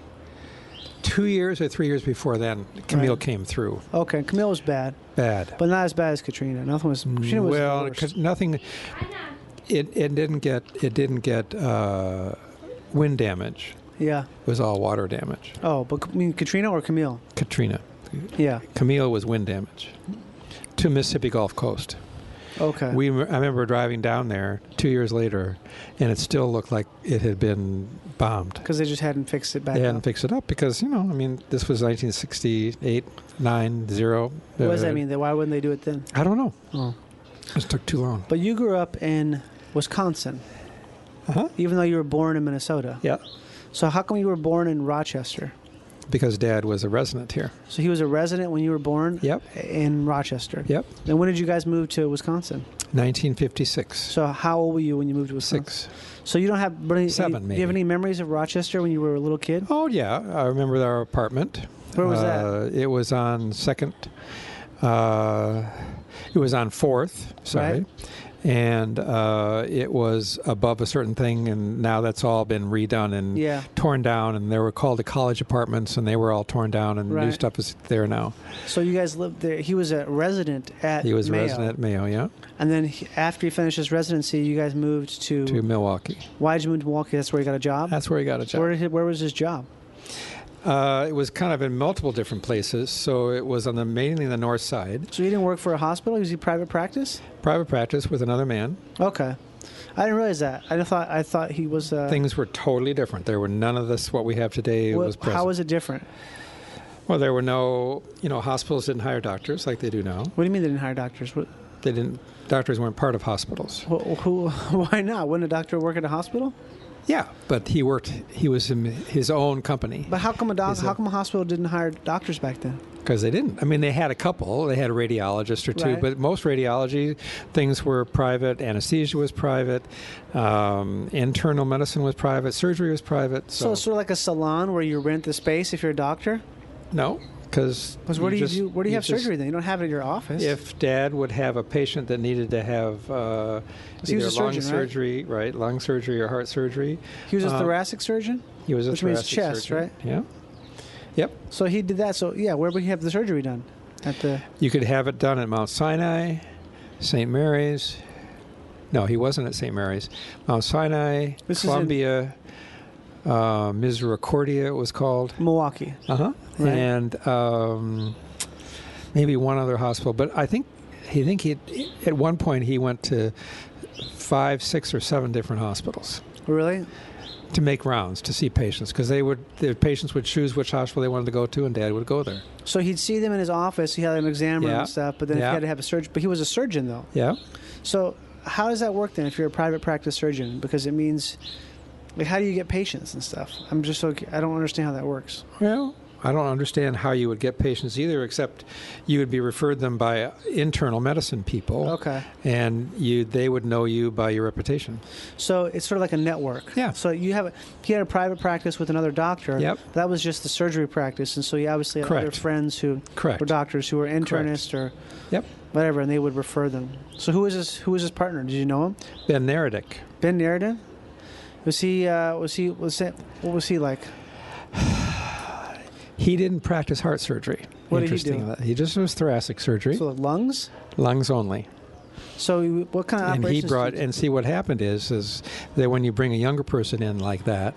two years or three years before then. Camille Right. came through. Okay, Camille was bad, Bad. but not as bad as Katrina. Nothing was. Katrina was well, the worst. 'cause nothing. It it didn't get it didn't get uh, wind damage. Yeah. It was all water damage. Oh, but I mean Katrina or Camille? Katrina. Yeah. Camille was wind damage to Mississippi Gulf Coast. Okay. We I remember driving down there two years later, and it still looked like it had been bombed. Because they just hadn't fixed it back They hadn't up. fixed it up because, you know, I mean, this was nineteen sixty-eight, nine, zero. What does Uh, that mean? Then why wouldn't they do it then? I don't know. Oh. It just took too long. But you grew up in Wisconsin, Uh-huh. even though you were born in Minnesota. Yeah. So how come you were born in Rochester? Because Dad was a resident here. So he was a resident when you were born. Yep. In Rochester. Yep. And when did you guys move to Wisconsin? nineteen fifty-six. So how old were you when you moved to Wisconsin? Six. So you don't have any, Seven, any, do you have maybe. any memories of Rochester when you were a little kid? Oh, yeah. I remember our apartment. Where was uh, It was on second. Uh, it was on fourth, sorry. Right. And uh, it was above a certain thing, and now that's all been redone and Yeah. torn down, and they were called the college apartments, and they were all torn down, and new Right. stuff is there now. So you guys lived there. He was a resident at He was a Mayo. resident at Mayo, yeah, And then he, after he finished his residency, you guys moved to... to Milwaukee. Why did you move to Milwaukee? That's where he got a job? That's where he got a job. Where, did he- where was his job? Uh, it was kind of in multiple different places, so it was on the mainly the north side. So he didn't work for a hospital? Was he private practice? Private practice with another man. Okay. I didn't realize that. I thought I thought he was... Uh, Things were totally different. There were none of this what we have today what- was present. how was it different? Well, there were no, you know, hospitals didn't hire doctors like they do now. What do you mean they didn't hire doctors? What, They didn't. Doctors weren't part of hospitals. who, who, why not? Wouldn't a doctor work at a hospital? Yeah, but he worked. He was in his own company But how come a doc, Is it- how come a hospital didn't hire doctors back then? because they didn't. I mean, they had a couple. They had a radiologist or two, Right. but most radiology things were private. Anesthesia was private. Um, internal medicine was private. Surgery was private. So, So, it's sort of like a salon where you rent the space if you're a doctor. no, because Because where do you do? Where do you, have just- surgery then? You don't have it at your office. If Dad would have a patient that needed to have uh, He was either a surgeon, lung right? surgery, right? Lung surgery or heart surgery. he was a uh, thoracic surgeon, He was a which means thoracic chest, surgeon. right? Yeah. Yep. So he did that. So yeah, where would he have the surgery done? At the You could have it done at Mount Sinai, Saint Mary's. No, he wasn't at Saint Mary's. Mount Sinai, This is in- Columbia, uh, Misericordia, it was called. Milwaukee. Uh huh. Right. And um, maybe one other hospital, but I think he think he at one point he went to five, six, or seven different hospitals Really? to make rounds to see patients because they would the patients would choose which hospital they wanted to go to, and Dad would go there. So he'd see them in his office. He had an exam room Yeah. and stuff. But then if Yeah. he had to have a surgeon, but he was a surgeon though. Yeah. So how does that work then if you're a private practice surgeon? Because it means, like, how do you get patients and stuff? I'm just so I don't understand how that works. Well, I don't understand how you would get patients either, except you would be referred them by internal medicine people. Okay. And you, they would know you by your reputation. So it's sort of like a network. Yeah. So you have a, he had a private practice with another doctor. Yep. That was just the surgery practice, and so he obviously had other Correct. friends who Correct. were doctors who were internists or Yep. whatever, and they would refer them. So who was his who was his partner? Did you know him? Ben Neredick. Ben Narradin? Was he uh, was he was it, what was he like? He didn't practice heart surgery. What did he do? Interesting. He just was thoracic surgery, So lungs? lungs only. So you- what kind of And he operations? brought. did you- And see what happened is, is that when you bring a younger person in like that,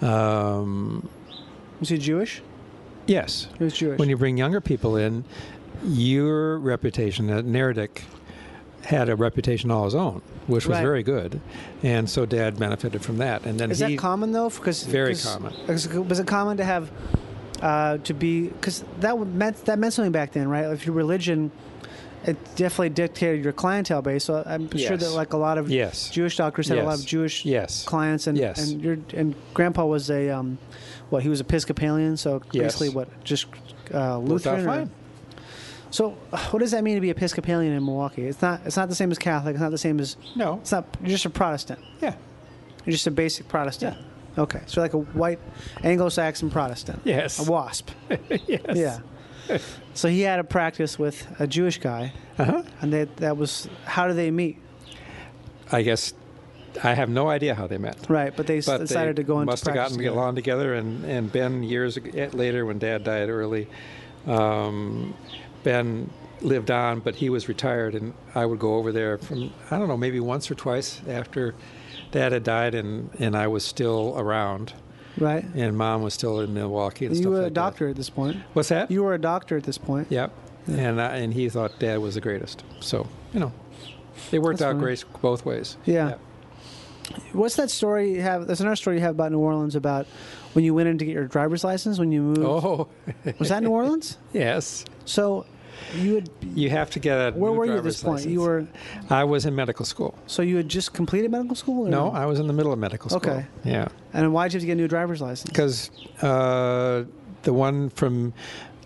um, was he Jewish? yes, He was Jewish. when you bring younger people in, your reputation at Neredick had a reputation all his own, which was Right. very good, and so Dad benefited from that. And then Is he that common though? Because Very 'cause- common. Was it- was it common to have uh, to be because that would- meant that meant something back then, right? If your religion, it definitely dictated your clientele base. So I'm sure Yes. that like a lot of Yes. Jewish doctors had a lot Yes. of Jewish Yes. clients, and Yes. and your and Grandpa was a um, what he was Episcopalian, so Yes. basically what just uh, Worked out Lutheran. or- fine. So what does that mean to be Episcopalian in Milwaukee? It's not it's not the same as Catholic. It's not the same as No. it's not. You're just a Protestant. Yeah. You're just a basic Protestant. Okay, so like a white Anglo-Saxon Protestant. Yes. A WASP. Yes. Yeah. So he had a practice with a Jewish guy, Uh-huh. and that that was how do they meet? I guess I have no idea how they met. Right, but they s- But decided they to go into must have practice gotten together. along together. And, and Ben, years ag- later, when Dad died early, um, Ben lived on, but he was retired, and I would go over there from I don't know, maybe once or twice after Dad had died, and, and I was still around, Right. and Mom was still in Milwaukee. And You stuff were a like doctor That. at this point. What's that? You were a doctor at this point. Yep. And I, and he thought Dad was the greatest. So you know, it worked That's out funny. great both ways. Yeah. What's that story you have? There's another story you have about New Orleans about when you went in to get your driver's license when you moved. Oh. Was that New Orleans? Yes. So you had. You have to get a. Where new were you at driver's this point? license. You were. I was in medical school. So you had just completed medical school? Or No, I was in the middle of medical school. Okay. Yeah. And why'd you have to get a new driver's license? Because uh, the one from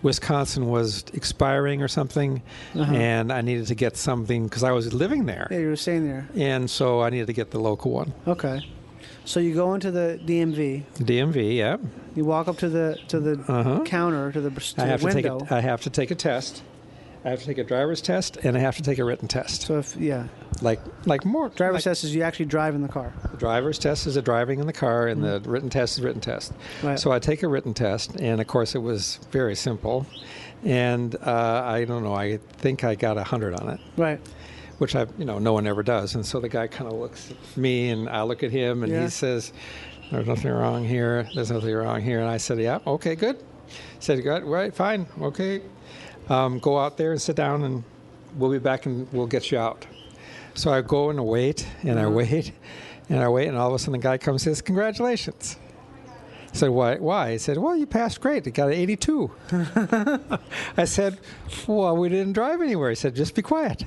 Wisconsin was expiring or something, Uh-huh. and I needed to get something because I was living there, Yeah, you were staying there. and so I needed to get the local one. Okay. So you go into the D M V. D M V, yeah. You walk up to the to the Uh-huh. counter to the, to I have the to take window. a, I have to take a test. I have to take a driver's test, and I have to take a written test. so if yeah, Like like more driver's like, test is you actually drive in the car. The driver's test is a driving in the car, and the written test is written test. Right. So I take a written test, and of course it was very simple, and uh, I don't know. I think I got a hundred on it, Right. which I you know no one ever does. And so the guy kind of looks at me, and I look at him, and Yeah. he says, "There's nothing wrong here. There's nothing wrong here." And I said, "Yeah, okay, good." He said, "Good, right, fine, okay. Um, go out there and sit down, and we'll be back, and we'll get you out." So I go and I wait, and I wait, and I wait, and all of a sudden the guy comes and says, "Congratulations." I said, "Why?" Why? He said, "Well, you passed great. You got an eighty-two." I said, "Well, we didn't drive anywhere." He said, "Just be quiet."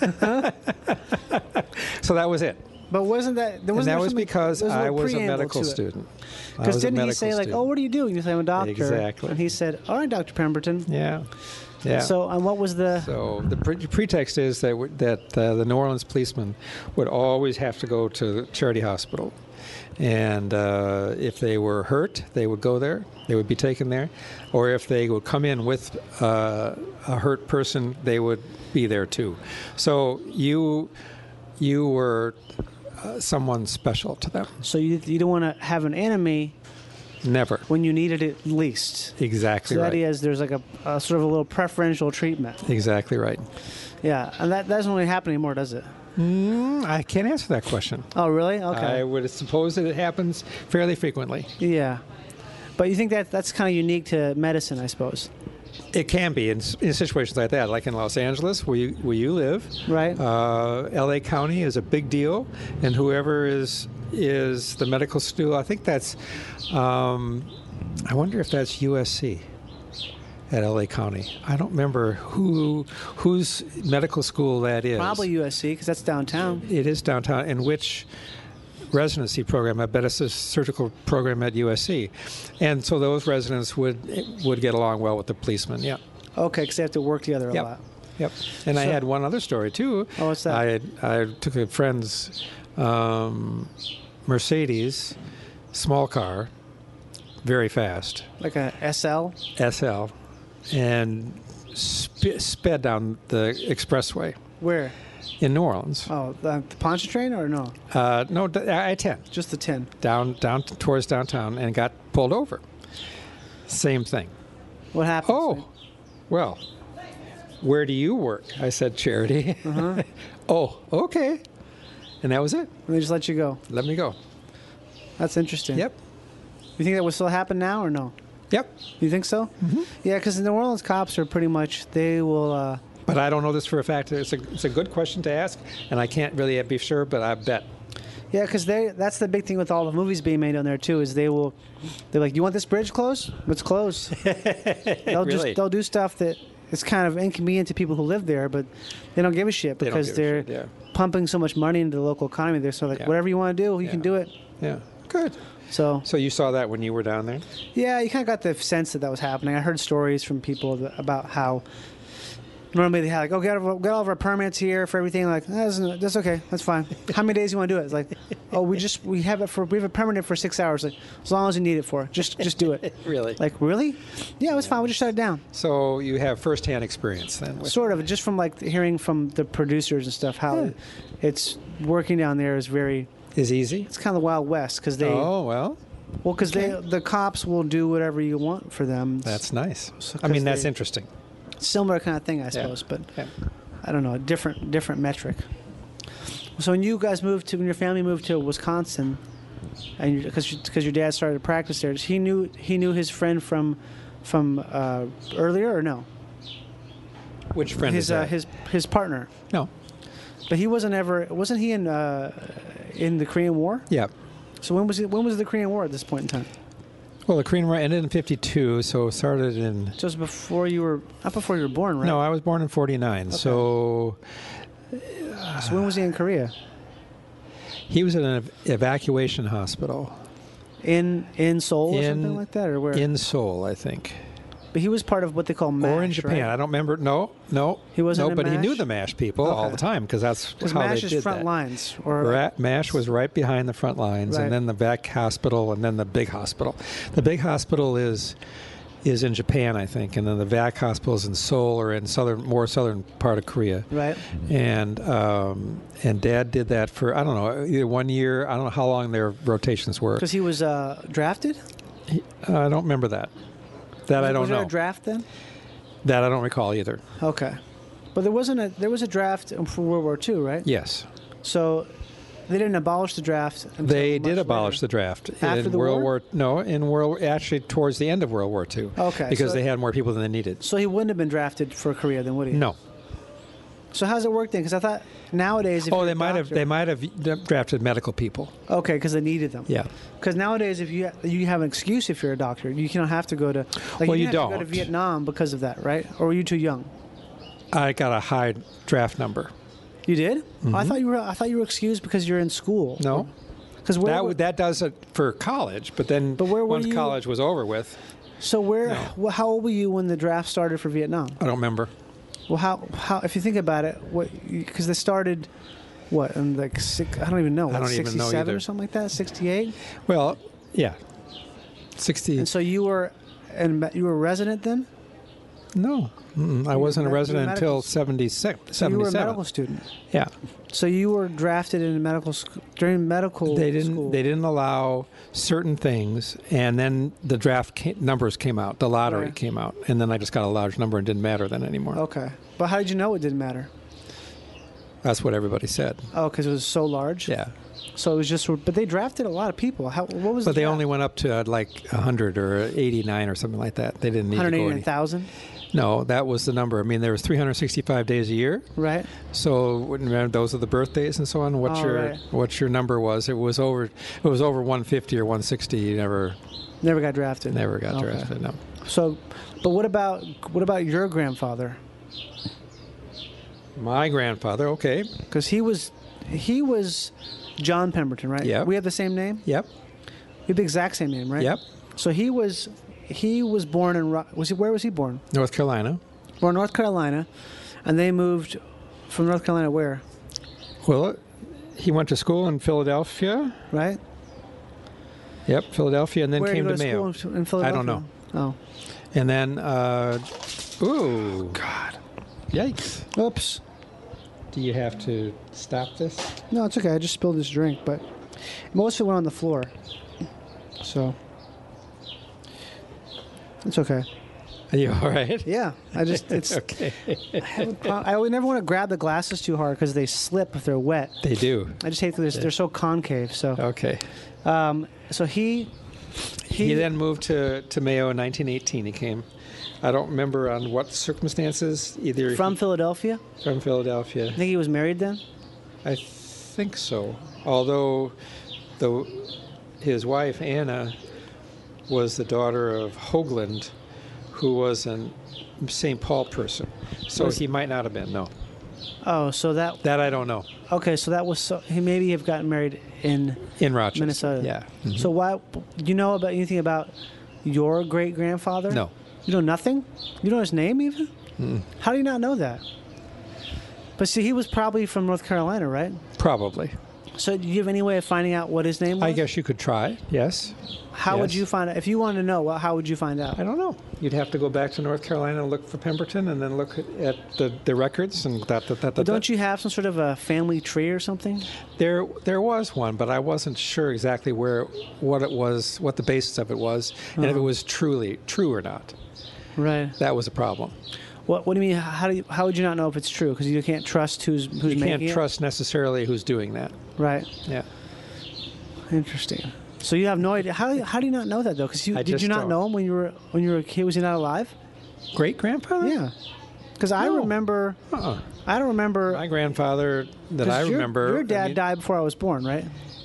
So that was it. But wasn't that? There And wasn't that there was something- because there I little was a preamble medical to it? student. I Because was a didn't he medical say like, student. "Oh, what do you do?" And you say, "I'm a doctor." Exactly. And he said, "All right, Doctor Pemberton." Yeah. Yeah. So, and what was the? So the pre- pretext is that w- that uh, the New Orleans policemen would always have to go to Charity Hospital, and uh, if they were hurt, they would go there. They would be taken there, or if they would come in with uh, a hurt person, they would be there too. So you you were uh, someone special to them. So you you don't want to have an enemy Never. when you need it at least. Exactly So right. that is, there's like a, a sort of a little preferential treatment. Exactly right. Yeah, and that, that doesn't really happen anymore, does it? Mm, I can't answer that question. Oh, really? Okay. I would suppose that it happens fairly frequently. Yeah. But you think that that's kind of unique to medicine, I suppose, It can be in, in situations like that, like in Los Angeles, where you, where you live. right? Uh, L A County is a big deal, and whoever is is the medical school, I think that's, um, I wonder if that's U S C at L A County. I don't remember who whose medical school that is. Probably U S C, because that's downtown. It is downtown, and which residency program? I bet it's a surgical program at U S C, and so those residents would would get along well with the policemen. Yeah. Okay, because they have to work together a Yep. lot. Yep. And I So- had one other story too. Oh, what's that? I had, I took a friend's um, Mercedes, small car, very fast, Like a S L? S L, and sp- sped down the expressway Where? in New Orleans. Oh, the, the Pontchartrain or no? Uh, no, I ten Just the tin. down down towards downtown and got pulled over. Same thing. What happened? Oh, well, where do you work? I said charity. Uh-huh. Oh, okay. And that was it. And they just let you go. Let me go. That's interesting. Yep. You think that would still happen now or no? Yep. You think so? Mm-hmm. Yeah, because the New Orleans cops are pretty much, they will, uh, But I don't know this for a fact. It's a, it's a good question to ask, and I can't really be sure, but I bet. yeah, because they that's the big thing with all the movies being made on there too, is they will, they're like, you want this bridge closed? It's closed. they'll Really? just, they'll do stuff that is kind of inconvenient to people who live there, but they don't give a shit They don't because give a they're shit, yeah. pumping so much money into the local economy. They're so like, Yeah. whatever you want to do, you can Yeah. do it. Yeah. Good. So, So you saw that when you were down there? yeah, you kind of got the sense that that was happening. I heard stories from people that, about how normally they had like, oh, get all, get all of our permits here for everything. Like, that's, that's okay, that's fine. How many days do you want to do it? It's like, oh, we just we have it for we have it permanent for six hours. Like, as long as you need it for, just just do it. Really? Like, really? Yeah, it was fine. We just shut it down. So you have firsthand experience then? With Sort of, just from like hearing from the producers and stuff how Yeah. it's working down there is very. Is easy? It's kind of the Wild West because they Oh, well, well because they the cops will do whatever you want for them. that's nice. So- I mean, 'cause that's they- interesting. Similar kind of thing, I suppose, but Yeah. I don't know, a different different metric. So when you guys moved to when your family moved to Wisconsin, and because because your dad started to practice there, he knew he knew his friend from from uh, earlier or no? Which friend his is that? Uh, his his partner, No. but he wasn't ever wasn't he in uh, in the Korean War? Yeah. So when was it, when was the Korean War at this point in time? Well, the Korean War ended in fifty-two, so it started in... Just before you were not before you were born, right? No, I was born in forty-nine, so So when was he in Korea? he was in an ev- evacuation hospital In in Seoul or In- something like that, or where? in Seoul, I think. But he was part of what they call MASH, or in Japan. right? I don't remember. No, no, He wasn't No, in but he knew MASH? the MASH people all Okay. the time because that's Because how MASH they is did front that. lines, or Ra- MASH was right behind the front lines, Right. and then the back hospital, and then the big hospital. The big hospital is is in Japan, I think, and then the V A C hospital is in Seoul or in southern, more southern part of Korea. right? And um, and Dad did that for I don't know either one year. I don't know how long their rotations were. Because he was uh, drafted. He- I don't remember that. That I don't was there know. a draft then? That I don't recall either. Okay, but there wasn't a there was a draft for World War Two, right? Yes, So they didn't abolish the draft. Until they much did abolish later. the draft After in the World war? War. No, in World actually towards the end of World War Two. Okay, because so- they had more people than they needed. So he wouldn't have been drafted for Korea, then would he? No. So how's it work then? Because I thought nowadays, if Oh, you're they a might have. doctor- They might have drafted medical people. Okay, because they needed them. Yeah. Because nowadays, if you you have an excuse if you're a doctor, you don't have to go to. Like, Well, you, you didn't have to go don't. to Vietnam because of that, right? Or were you too young? I got a high draft number. You did? Oh, I thought you were. I thought you were excused because you're in school. No. Because where? That were- would- that does it for college, but then But where were once you- college was over with, so where? No. wh- How old were you when the draft started for Vietnam? I don't remember. Well, how how if you think about it, what because they started, what in like six? I don't even know. I What, don't even know sixty-seven either. or something like that. Sixty-eight. Well, yeah, sixty. And so you were, and you were a resident then. No, Mm-mm. I wasn't a you were resident medical until s- seventy-six, So you were a seventy-seven. medical student. Yeah, So you were drafted in medical school during medical they didn't. school. They didn't allow certain things, and then the draft ca- numbers came out. The lottery Right. came out, and then I just got a large number and didn't matter then anymore. Okay, but how did you know it didn't matter? That's what everybody said. Oh, because it was so large. Yeah, So it was just, but they drafted a lot of people. How? What was? but the they draft? only went up to uh, like one hundred or eighty-nine or something like that. They didn't need one to hundred go eighty-nine any. thousand, No, that was the number. I mean, there was three hundred sixty-five days a year. right? So when- remember, those are the birthdays and so on. What Oh, your right. what your number was? It was over. It was over one fifty or one sixty. You never Never got drafted. never got Okay. drafted. No. So, but what about what about your grandfather? My grandfather. Okay. Because he was, he was John Pemberton, right? Yep. We have the same name. Yep. We have the exact same name, right? Yep. So he was, he was born in Ro- was he where was he born? North Carolina. Born in North Carolina, and they moved from North Carolina where? Well, he went to school in Philadelphia. Right? Yep, Philadelphia, and then where came did to you go Mayo. to school in, in Philadelphia? I don't know. Oh, And then, uh, ooh, God, yikes! oops. Do you have to stop this? No, it's okay. I just spilled this drink, but most of it went on the floor. So it's okay. Are you all right? Yeah, I just it's. Okay. I, have a pro- I would never want to grab the glasses too hard because they slip if they're wet. They do. I just hate that they're, they're so concave. So, Okay. um, so he He, he, then moved to, to Mayo in nineteen eighteen. He came. I don't remember on what circumstances. Either from he- Philadelphia. from Philadelphia. I think he was married then. I think so. Although, the his wife Anna was the daughter of Hoagland, who was an Saint Paul person. So Was- he might not have been. No, Oh, so that that I don't know. okay. So that was so he maybe have gotten married in In Rochester, Minnesota. Yeah. Mhm. So why? Do you know about anything about your great grandfather? No. You know nothing. You know his name even. How do you not know that? But see, he was probably from North Carolina, right? Probably. So do you have any way of finding out what his name was? I guess you could try. Yes. How would yes. you find out? If you wanted to know, well, how would you find out? I don't know. You'd have to go back to North Carolina and look for Pemberton, and then look at the, the records and that. that, that, But don't you have some sort of a family tree or something? There, there was one, but I wasn't sure exactly where, what it was, what the basis of it was, and if it was truly true or not. Right. That was a problem. What What do you mean? How do you, How would you not know if it's true? Because you can't trust who's who's You making can't it. trust necessarily who's doing that. Right. Yeah. Interesting. So you have no idea. How How do you not know that though? Because you I did just you not don't. know him when you were when you were a kid? Was he not alive? Great grandfather? Yeah. Because I No. remember. Uh-uh. I don't remember. My grandfather that 'cause I your, remember. Your I dad mean- died before I was born, right?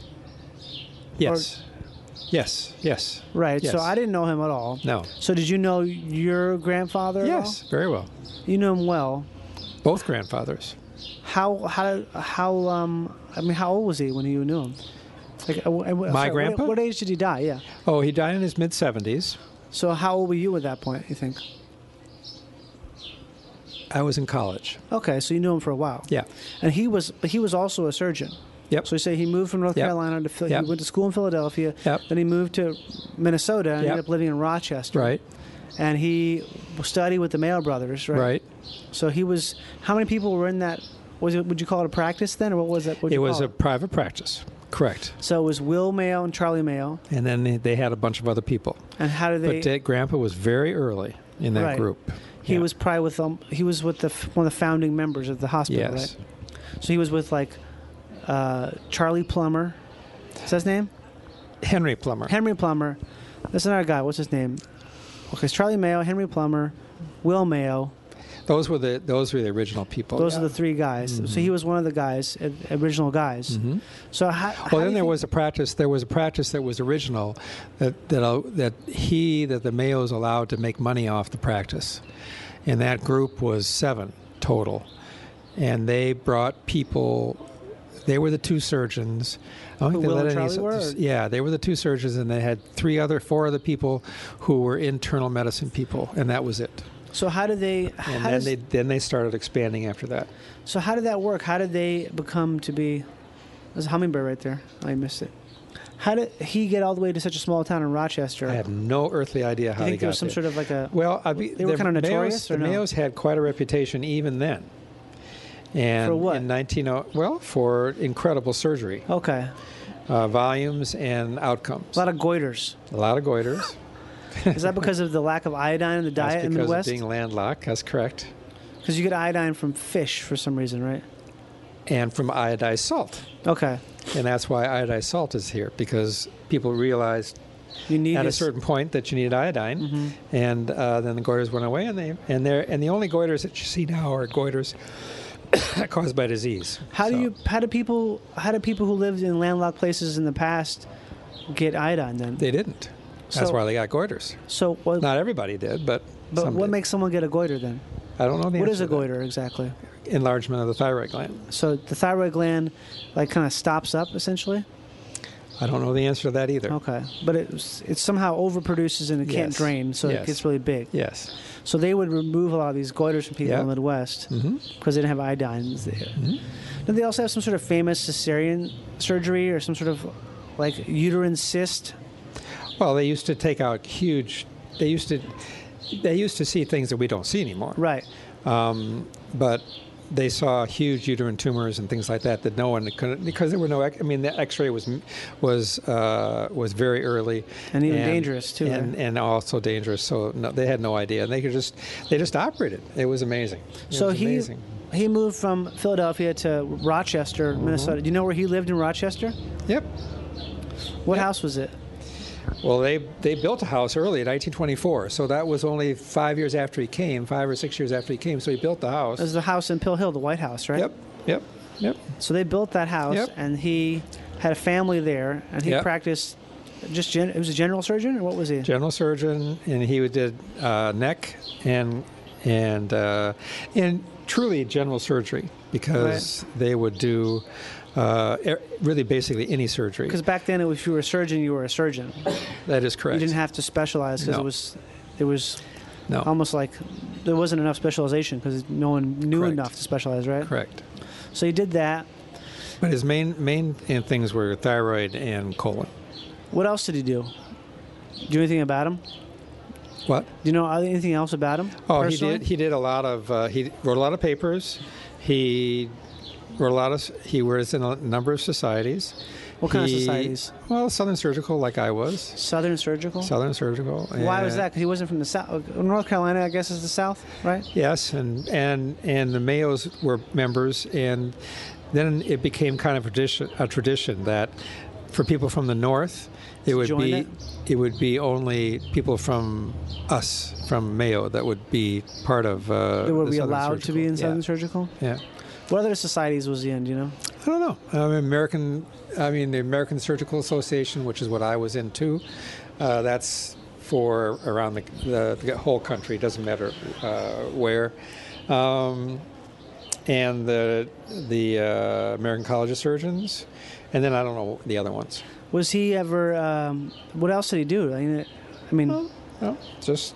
Yes. Yes. Yes. Right. Yes. So I didn't know him at all. No. So did you know your grandfather? at Yes. Very well. all? You knew him well. Both grandfathers. How how how um I mean how old was he when you knew him? Like uh, uh, My sorry, grandpa? What, what age did he die? Yeah. Oh, he died in his mid seventies. So how old were you at that point, you think? I was in college. Okay, so you knew him for a while. Yeah. And he was but he was also a surgeon. Yep. So you say he moved from North Yep. Carolina to Phil- Yep. he went to school in Philadelphia. Yep. Then he moved to Minnesota and Yep. ended up living in Rochester. Right. And he studied with the Mayo brothers, right? Right. So he was. How many people were in that? Was it? Would you call it a practice then, or what was it? It was a private practice. Correct. So it was Will Mayo and Charlie Mayo. And then they, they had a bunch of other people. And how did they? But uh, Grandpa was very early in that Right. group. He Yeah. was probably with um, he was with the f- one of the founding members of the hospital, Yes. right? So he was with like uh, Charlie Plummer. Is that his name? Henry Plummer. Henry Plummer. There's another guy. What's his name? Okay, it's Charlie Mayo, Henry Plummer, Will Mayo. Those were the those were the original people. Those yeah. are the three guys. So he was one of the guys, uh, original guys. Mhm. So how? how Well, do then you there think- was a practice. There was a practice that was original, that that uh, that he that the Mayos allowed to make money off the practice, and that group was seven total, and they brought people. They were the two surgeons. I don't Who think they Will let and any- Charlie were, or- Yeah, they were the two surgeons, and they had three other, four other people who were internal medicine people, and that was it. So how did they? And how then does- they then they started expanding after that. So how did that work? How did they become to be? There's a hummingbird right there. I missed it. How did he get all the way to such a small town in Rochester? I have no earthly idea how Do you they think there got was some there. sort of like a? Well, I'd be, They were the kinda notorious, Mayos, or the no? Mayos had quite a reputation even then. And For what? in nineteen oh, well, for incredible surgery, Okay, uh, volumes and outcomes. a lot of goiters. A lot of goiters. Is that because of the lack of iodine in the diet That's in the because Midwest? of being landlocked. That's correct. Because you get iodine from fish for some reason, right? And from iodized salt, Okay, and that's why iodized salt is here, because people realized you need at a this- certain point that you needed iodine, Mm-hmm. and uh, then the goiters went away, and they and they and the only goiters that you see now are goiters caused by disease. How do So- you? How do people? How do people who lived in landlocked places in the past get iodine then? They didn't. That's So- why they got goiters. So what? Not everybody did, but but some what did. makes someone get a goiter then? I don't know the What answer is a to that. goiter exactly? Enlargement of the thyroid gland. So the thyroid gland, like, kind of stops up essentially. I don't know the answer to that either. Okay, but it it somehow overproduces and it can't Yes. drain, so it Yes. gets really big. Yes. So they would remove a lot of these goiters from people Yeah. in the Midwest because hmm they didn't have iodine there. Did they also have some sort of famous cesarean surgery or some sort of like uterine cyst? Well, they used to take out huge. They used to. They used to see things that we don't see anymore. Right. Um, but they saw huge uterine tumors and things like that that no one could, because there were no. ex- I mean, the X-ray was was uh, was very early And even dangerous, too, and, right? and also dangerous. So no, they had no idea, and they could just they just operated. It was amazing. It So was he amazing. he moved from Philadelphia to Rochester, Mm-hmm. Minnesota. Do you know where he lived in Rochester? Yep. What Yep. house was it? Well, they they built a house early in nineteen twenty-four, so that was only five years after he came, five or six years after he came. So he built the house. It was the house in Pill Hill, the White House, right? Yep. Yep. Yep. So they built that house, Yep. and he had a family there, and he Yep. practiced. Just gen- it was a general surgeon, or what was he? General surgeon, and he did uh, neck and and uh, and truly general surgery, because they would do uh, e- really basically any surgery. Because back then, if you were a surgeon, you were a surgeon. That is correct. You didn't have to specialize because No. it was, it was no. almost like there wasn't enough specialization because no one knew Correct. enough to specialize, right? Correct. So he did that. But his main main things were thyroid and colon. What else did he do? Do you know anything about him? What? Do you know anything else about him? Oh, he personally? did. He did a lot of. Uh, he wrote a lot of papers. He wrote a lot of. He was in a number of societies. What kind of He- societies? Well, Southern Surgical, like I was. Southern Surgical. Southern Surgical. Why was and- that? Because he wasn't from the South. North Carolina, I guess, is the South, right? Yes, and and and the Mayos were members, and then it became kind of a tradition, a tradition that for people from the North, it would Join be it? it would be only people from us, from Mayo, that would be part of. Uh, They would the be Southern allowed to be in Surgical. Southern Surgical. Yeah. yeah. What other societies was he in? Do you know? I don't know. I mean, American, I mean, the American Surgical Association, which is what I was in too. Uh, that's for around the, the, the whole country. Doesn't matter uh, where. Um, and the the uh, American College of Surgeons, and then I don't know the other ones. Was he ever? Um, what else did he do? I mean, I mean No, just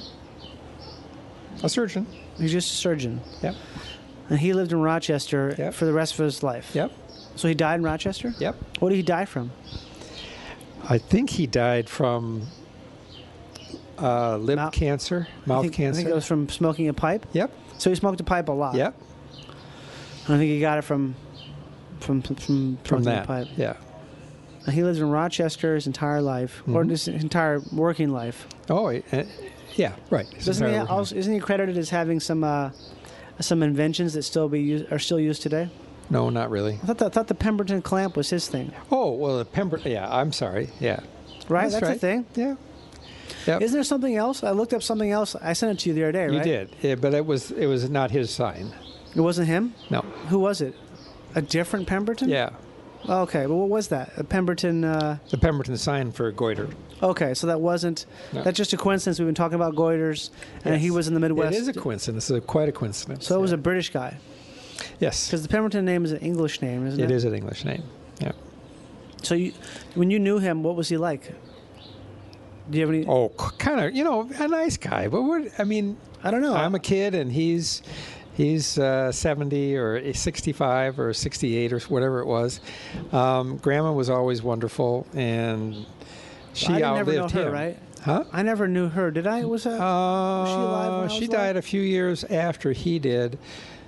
a surgeon. He's just a surgeon. Yep. And he lived in Rochester Yep. for the rest of his life. Yep. So he died in Rochester? Yep. What did he die from? I think he died from uh, lip Mouth- cancer, I mouth think, cancer. I think it was from smoking a pipe. Yep. So he smoked a pipe a lot. Yep. I think he got it from from from, from From smoking a that. pipe. Yeah. And he lived in Rochester his entire life, or Mhm. his entire working life. Oh, uh, yeah. Right. His Doesn't he entire- also, isn't he credited as having some uh, some inventions that still be used, are still used today? No, not really. I thought the, I thought the Pemberton clamp was his thing, Oh, well, the Pemberton. Yeah, I'm sorry. Yeah. right? That's That's, right. a thing. Yeah. Yep. Isn't there something else? I looked up something else. I sent it to you the other day, right? You did, yeah, but it was it was not his sign. It wasn't him. No. Who was it? A different Pemberton? Yeah, Oh, okay, well, what was that? A Pemberton. Uh, the Pemberton sign for goiter. okay, so that wasn't. No. That's just a coincidence. We've been talking about goiters, and Yes. he was in the Midwest. It is a coincidence. It's a, quite a coincidence. So it was yeah. a British guy, yes. because the Pemberton name is an English name, isn't it? It is an English name. Yeah. So you, when you knew him, what was he like? Do you have any? Oh, kind of. You know, a nice guy. But what? I mean, I don't know. I'm a kid, and he's he's uh, seventy or sixty-five or sixty-eight or whatever it was. Um, Grandma was always wonderful, and she I didn't outlived never know him. her, right? Huh? I never knew her. Did I? Was that? Uh, she alive when I she was died alive? a few years after he did.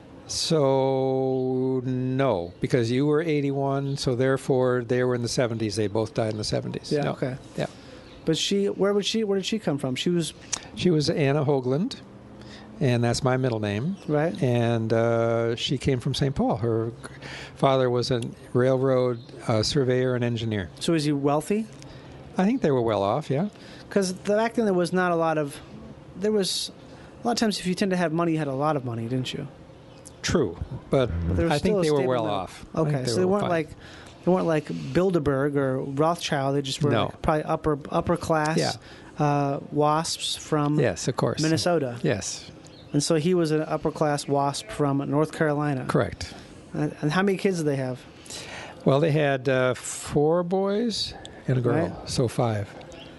So no, because you were eighty-one, so therefore they were in the seventies. They both died in the seventies. Yeah, No. okay. Yeah. But she, where would she? Where did she come from? She was She was Anna Hoagland, and that's my middle name. right. And uh, she came from Saint Paul. Her father was a railroad uh, surveyor and engineer. So is he wealthy? I think they were well off. Yeah. Because back then there was not a lot of. There was a lot of times if you tend to have money, you had a lot of money, didn't you? True, but There was I still think a they were stable well middle. off. I think Okay, so they were weren't fine. like they weren't like Bilderberg or Rothschild. They just were No. like probably upper upper class Yeah. uh, wasps from Yes, of course. Minnesota. Yes, And so he was an upper class wasp from North Carolina. correct. And, and how many kids did they have? Well, they had uh, four boys and a girl, Right. so five.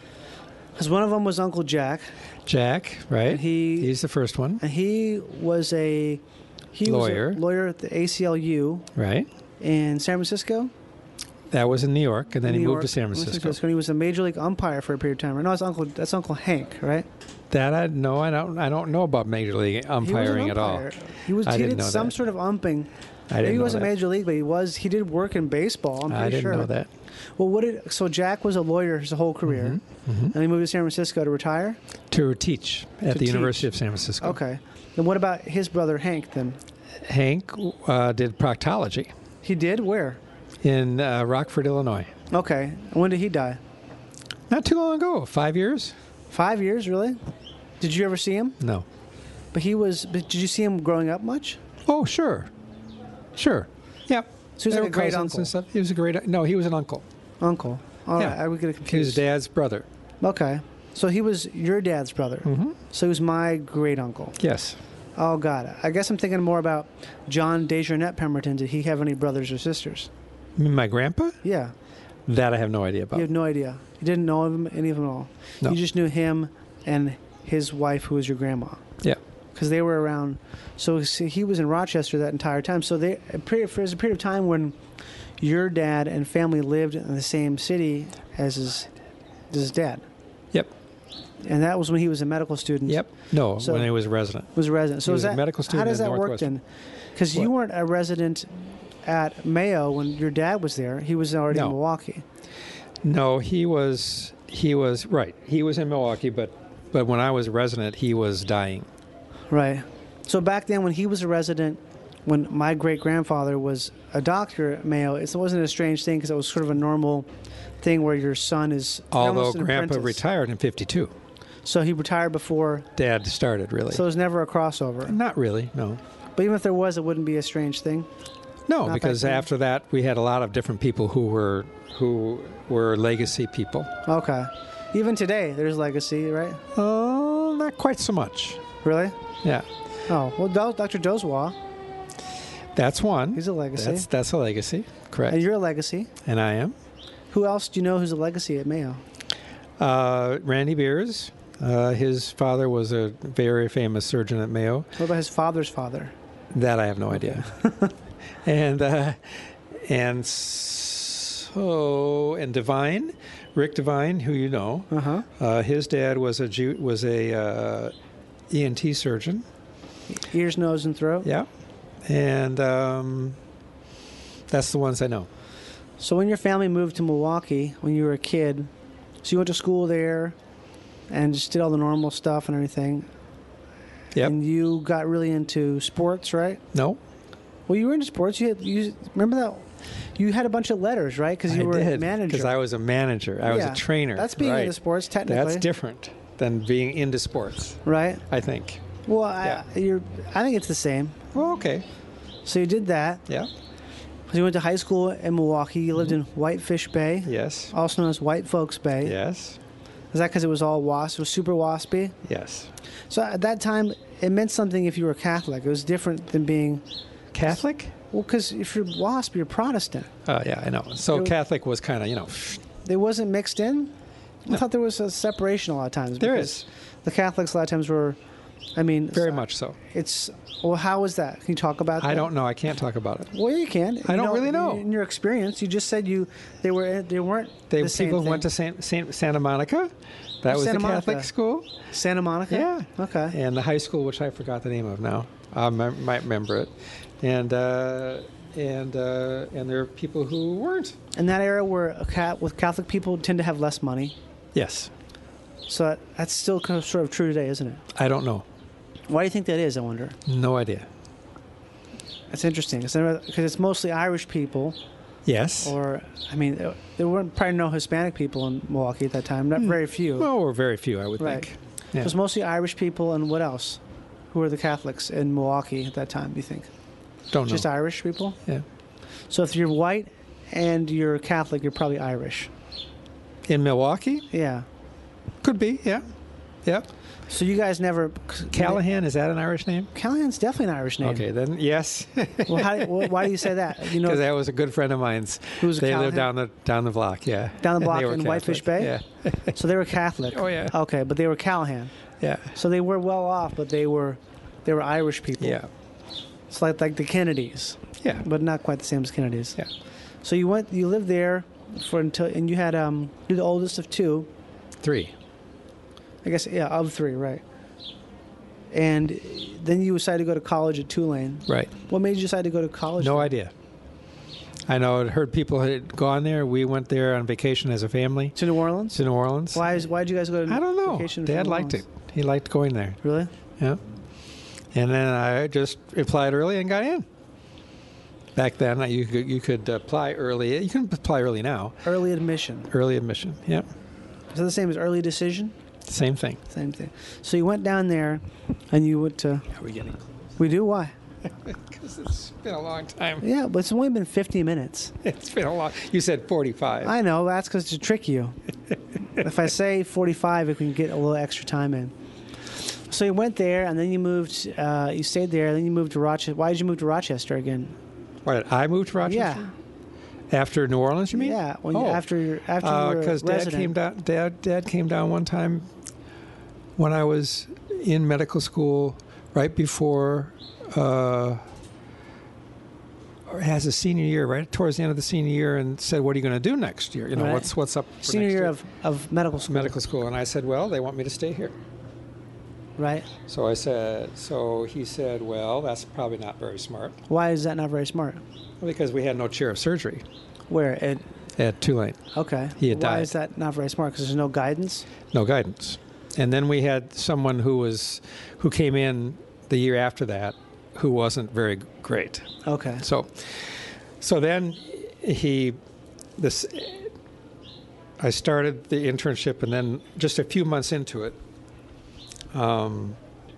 Because one of them was Uncle Jack, Jack, right? And he- He's the first one, and he was a he Lawyer. was a lawyer at the A C L U right? in San Francisco. That was in New York, and then New he York, moved to San Francisco. And he was a major league umpire for a period of time. No, it's Uncle. That's Uncle Hank, right? That I no, I don't. I don't know about major league He was an umpiring at all. umpire. He was. I he didn't did know some that. sort of umping. I Maybe didn't he know wasn't that. major league, but he was. He did work in baseball. I'm pretty I didn't sure. know that. Well, what did so Jack was a lawyer his whole career, Mm-hmm. and he moved to San Francisco to retire. To teach at To the teach. University of San Francisco. Okay. Then what about his brother Hank? Then Hank uh, did proctology he did where? in uh, Rockford, Illinois. Okay. And when did he die? Not too long ago. Five years? Five years, really? Did you ever see him? No. But he was. But did you see him growing up much? Oh, sure, sure. Yep. So he was They like were a great cousins uncle. and stuff. He was a great. No, he was an uncle. Uncle. All Yeah. right. I would get He was confused. Dad's brother. Okay. So he was your dad's brother. Mm-hmm. So he was my great uncle. Yes. Oh, God. I guess I'm thinking more about John Desjardins Pemberton. Did he have any brothers or sisters? You mean my grandpa? Yeah. That I have no idea You about. have no idea. You didn't know of him, any of them at all. No. You just knew him and his wife, who was your grandma, Yeah. because they were around. So see, he was in Rochester that entire time. So they, a period, there was a period of time when your dad and family lived in the same city as his, as his dad. Yep. And that was when he was a medical student. Yep. No, So- when he was a resident. Was a resident. So He is was a that medical student How does at that work Northwestern. then? Because you What? weren't a resident at Mayo when your dad was there. He was already in No. Milwaukee. No, he was. He was right. He was in Milwaukee, but but when I was a resident, he was dying. Right. So back then, when he was a resident, when my great grandfather was a doctor at Mayo, it wasn't a strange thing because it was sort of a normal thing where your son is Although almost an Grandpa apprentice. retired in fifty-two. So he retired before. Dad started really. So there's never a crossover. Not really. No. But even if there was, it wouldn't be a strange thing. No, Not because back then. after that we had a lot of different people who were who were legacy people. Okay. Even today, there's legacy, right? Oh, not quite so much. Really? Yeah, Oh, well, Do- Doctor Dozwa, that's one. he's a legacy. That's that's a legacy, correct? And you're a legacy. And I am. Who else do you know who's a legacy at Mayo? Uh, Randy Beers Uh, his father was a very famous surgeon at Mayo. What about his father's father? That I have no idea. and uh, and so and Devine, Rick Devine, who you know, Uh-huh. uh, his dad was a Jew, was a uh, E N T surgeon. Ears, nose, and throat. Yeah, and um, that's the ones I know. So when your family moved to Milwaukee when you were a kid, so you went to school there and just did all the normal stuff and everything. Yep. And you got really into sports, right? No. Well, you were into sports. You had, you remember that you had a bunch of letters, right? Because you I were did, a manager. Because I was a manager. I was Yeah. a trainer. That's being right. into sports, technically. That's different than being into sports, right? I think. Well, Yeah. I, you're. I think it's the same. Well, okay. So you did that. Yeah. So you went to high school in Milwaukee. You lived in Whitefish Bay, Yes. also known as White Folks Bay. Yes. Is that because it was all wasp? It was super waspy. Yes. So at that time, it meant something if you were Catholic. It was different than being Catholic? well, because if you're WASP, you're Protestant. Oh, yeah, I know. So It- Catholic was kind of, you know, It wasn't mixed in. I thought there was a separation a lot of times. There because is. The Catholics a lot of times were, I mean, very much so. It's well, how was that? Can you talk about that? I don't know. I can't talk about it. Well, you can. I You don't really know. In your experience, you just said you they were they weren't They, the same people thing. went to Saint, Saint, Santa Monica. That was Santa the Catholic Monica. school. Santa Monica. Yeah. Okay. And the high school, which I forgot the name of now. I mem- might remember it. And uh, and uh, and there are people who weren't. In that era, where a cat with Catholic people tend to have less money, Yes. so that, that's still kind of sort of true today, isn't it? I don't know. Why do you think that is? I wonder. No idea. That's interesting because it's mostly Irish people, Yes. or I mean, there- there weren't probably no Hispanic people in Milwaukee at that time. Not very few. Hmm. Well, or very few, I would Right. think. It Yeah. was mostly Irish people, and what else? Who were the Catholics in Milwaukee at that time? Do you think Don't know. just Irish people? Yeah. So if you're white and you're Catholic, you're probably Irish. In Milwaukee? Yeah. Could be, yeah. Yeah. So you guys never Callahan, is that an Irish name? Callahan's definitely an Irish name. Okay, then yes. Well, how, wh- why do you say that? You know, Because that was a good friend of mine's. Who's a They lived Callahan? down the down the block, yeah. Down the And block they were in Whitefish Catholic. Bay? Yeah. so they were Catholic. Oh, yeah. Okay, but they were Callahan. Yeah. So they were well off, but they were they were Irish people. Yeah. It's like like the Kennedys, Yeah. but not quite the same as Kennedys. Yeah. So you went, you lived there for until, and you had um, you're the oldest of two. Three. I guess yeah, of three, right? And then you decided to go to college at Tulane. Right. What made you decide to go to college? No there? idea. I know. I'd heard people had gone there. We went there on vacation as a family To New Orleans. to New Orleans. Why is why did you guys go to I don't know. vacation? to Dad New liked it. Orleans? He liked going there. Really? Yeah. And then I just applied early and got in. Back then, you could you could apply early. You can apply early now. Early admission. Early admission. Yep. Is that the same as early decision? Same thing. Same thing. So you went down there, and you went to. Are we getting close? We do why? Because it's been a long time. Yeah, but it's only been fifty minutes. It's been a long. You said forty-five. I know that's because to trick you. If I say forty-five, it can get a little extra time in. So you went there, and then you moved. Uh, you stayed there, then you moved to Rochester. Why did you move to Rochester again? Why did I move to Rochester? Yeah, After New Orleans, you mean? yeah. When you, Oh. after your- after you were Because a Dad resident. came down. Dad, Dad came down one time when I was in medical school, right before, uh, or has a senior year, right towards the end of the senior year, and said, "What are you going to do next year? You know, Right. what's what's up?" For Senior next year year? of, of medical school. medical school, and I said, "Well, they want me to stay here." Right. So I said, so he said, "Well, that's probably not very smart, Why is that not very smart? because we had no chair of surgery Where it? at Tulane, Okay. He had Why died. is that not very smart? Because there's no guidance. no guidance." And then we had someone who was who came in the year after that, who wasn't very great. Okay. So, so then he, this, I started the internship, and then just a few months into it, um,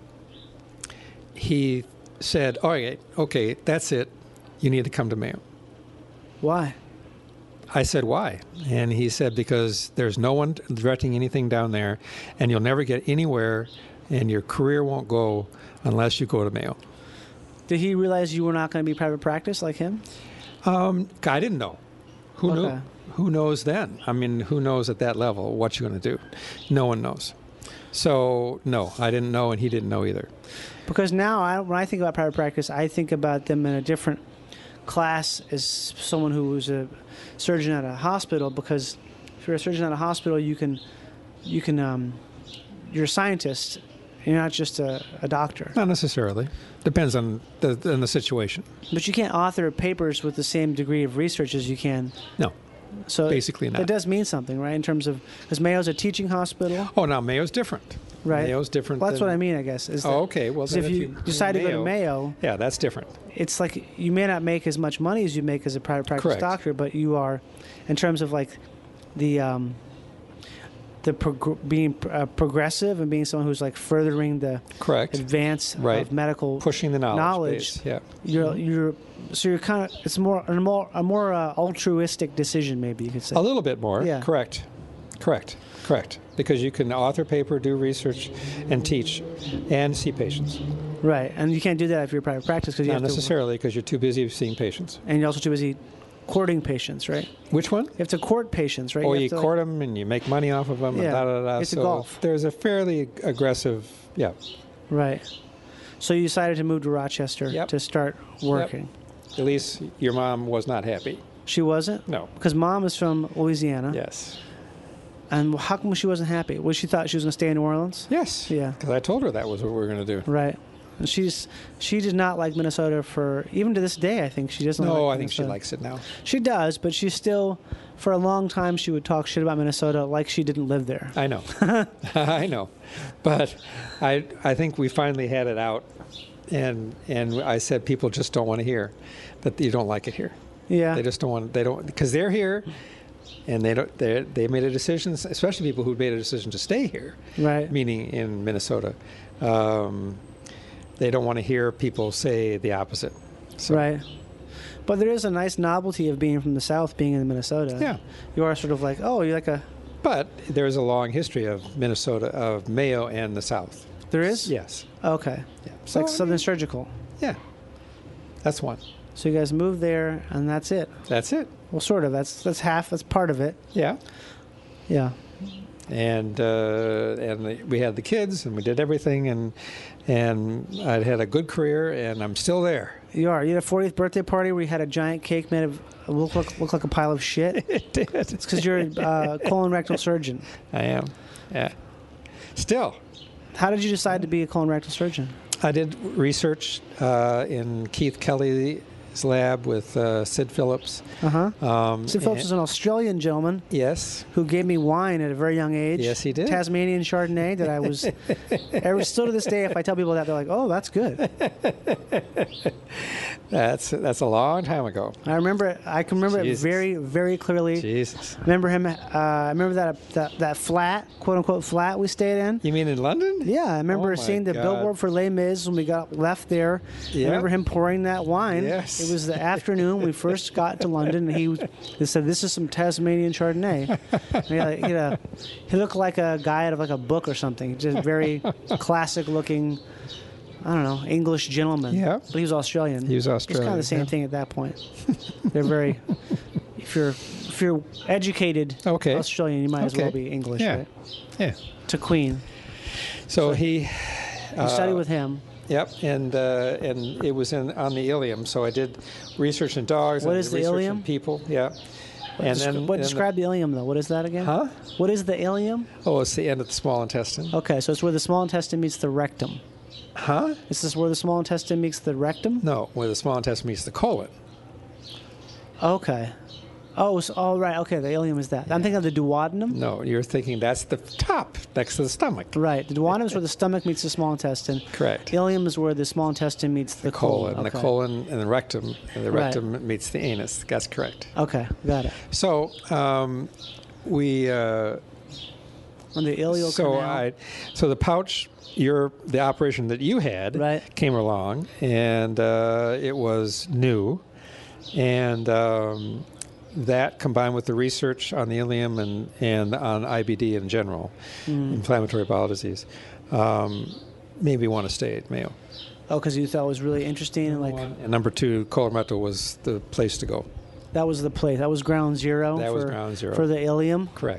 he said, "All right, okay, that's it. You need to come to Mayo." Why? I said, "Why?" And he said, "Because there's no one directing anything down there, and you'll never get anywhere, and your career won't go unless you go to Mayo." Did he realize you were not going to be private practice like him? Um, I didn't know. Who Okay. knew? Who knows then? I mean, who knows at that level what you're going to do? No one knows. So no, I didn't know, and he didn't know either. Because now, I, when I think about private practice, I think about them in a different class as someone who was a surgeon at a hospital. Because if you're a surgeon at a hospital, you can, you can, um, you're a scientist. You're not just a, a doctor. Not necessarily. Depends on the on the situation. But you can't author papers with the same degree of research as you can. No. So Basically it, not. That does mean something, right? In terms of, because Mayo's a teaching hospital, Oh, now Mayo's different. right? Mayo's different. Well, that's than, what I mean, I guess. Is that, Oh, okay. Well, 'cause then if you decide to go to Mayo, yeah, that's different. it's like you may not make as much money as you make as a private practice Correct. doctor, but you are, in terms of like the um, the prog- being uh, progressive and being someone who's like furthering the Correct. advance Right. of medical Pushing the knowledge. knowledge. base. Yeah. You're you're so you're kind of it's more a more a more uh, altruistic decision, maybe you could say. A little bit more. Yeah. Correct. Correct. Correct. Because you can author paper, do research, and teach, and see patients. Right, and you can't do that if you're private practice because you Not have to, necessarily, because you're too busy seeing patients. and you're also too busy courting patients, right? Which one? You have to court patients, right? Or have you to, like- court them and you make money off of them. Yeah. And da, da, da. It's a So golf. there's a fairly aggressive, yeah. Right. So you decided to move to Rochester Yep. to start working. At least your mom was not happy. She wasn't? No. Because mom is from Louisiana. Yes. And how come she wasn't happy? Was she thought she was going to stay in New Orleans? Yes. Yeah. Because I told her that was what we were going to do. Right. And she's she did not like Minnesota for even to this day. I think she doesn't. No, like I think she Minnesota. likes it now. She does, but she still, for a long time, she would talk shit about Minnesota like she didn't live there. I know. I know. But I I think we finally had it out. And and I said people just don't want to hear that you don't like it here. Yeah. They just don't want. They don't because they're here, and they don't. They they made a decision. Especially people who made a decision to stay here. Right. Meaning in Minnesota, um, they don't want to hear people say the opposite. So, Right. But there is a nice novelty of being from the South, being in Minnesota. Yeah. You are sort of like, oh, you're like a. But there is a long history of Minnesota, of Mayo and the South. There is? Yes. Okay. Yeah. It's like So, I Southern mean, Surgical. yeah. That's one. So you guys moved there, and that's it. That's it. Well, sort of. That's that's half. That's part of it. Yeah. Yeah. And uh, and we had the kids, and we did everything, and and I'd had a good career, and I'm still there. You are. You had a fortieth birthday party where you had a giant cake made of look like, look like a pile of shit. It did. It's because you're a uh, colon rectal surgeon. I am. Yeah. Still, How did you decide to be a colon rectal surgeon? I did research uh, in Keith Kelly's lab with uh, Sid Phillips. Uh huh. Um, Sid Phillips is an Australian gentleman Yes. who gave me wine at a very young age. Yes, he did. Tasmanian Chardonnay that I was. ever still to this day, if I tell people that, they're like, "Oh, that's good." That's that's a long time ago. I remember it. I can remember Jesus. it very, very clearly. Jesus. Remember him? Uh, I remember that, that that flat, quote unquote, flat we stayed in. You mean in London? Yeah, I remember Oh, my seeing the God. billboard for Les Mis when we got left there. Yeah. I remember him pouring that wine. Yes. It was the afternoon we first got to London, and he, was, he said, "This is some Tasmanian Chardonnay." And he, had, he, had a, he looked like a guy out of like a book or something. Just very classic-looking, I don't know, English gentleman. Yeah. But he was Australian. He was It's kind Australian, of the same yeah. thing at that point. They're very. If you're if you're educated Okay. Australian, you might as Okay. well be English, Yeah. right? Yeah. To Queen. So he. You studied with him. Yep, and uh, and it was in on the ileum. So I did research in dogs. What I is did the research ileum? in people. Yeah. And Descri- then what and describe the ileum though? What is that again? Huh? What is the ileum? Oh, it's the end of the small intestine. Okay, so it's where the small intestine meets the rectum. Huh? Is this where the small intestine meets the rectum? No, where the small intestine meets the colon. Okay. Oh, so, oh right. Okay, the ileum is that. I'm thinking of the duodenum. No, you're thinking that's the top next to the stomach. Right. The duodenum is where the stomach meets the small intestine. Correct. Ileum is where the small intestine meets the, Colon, colon. and the Okay. colon, and the rectum, and the Right. rectum meets the anus. That's correct. Okay, got it. So um, we. Uh, On the ileal so canal. I, so the pouch, your the operation that you had Right. came along, and uh, it was new, and um, that combined with the research on the ileum and and on I B D in general, Mm. inflammatory bowel disease, um, made me want to stay at Mayo. Oh, because you thought it was really interesting and like And number two, colorectal was the place to go. that was the place. That was ground zero. That for, was ground zero. for the ileum. Correct.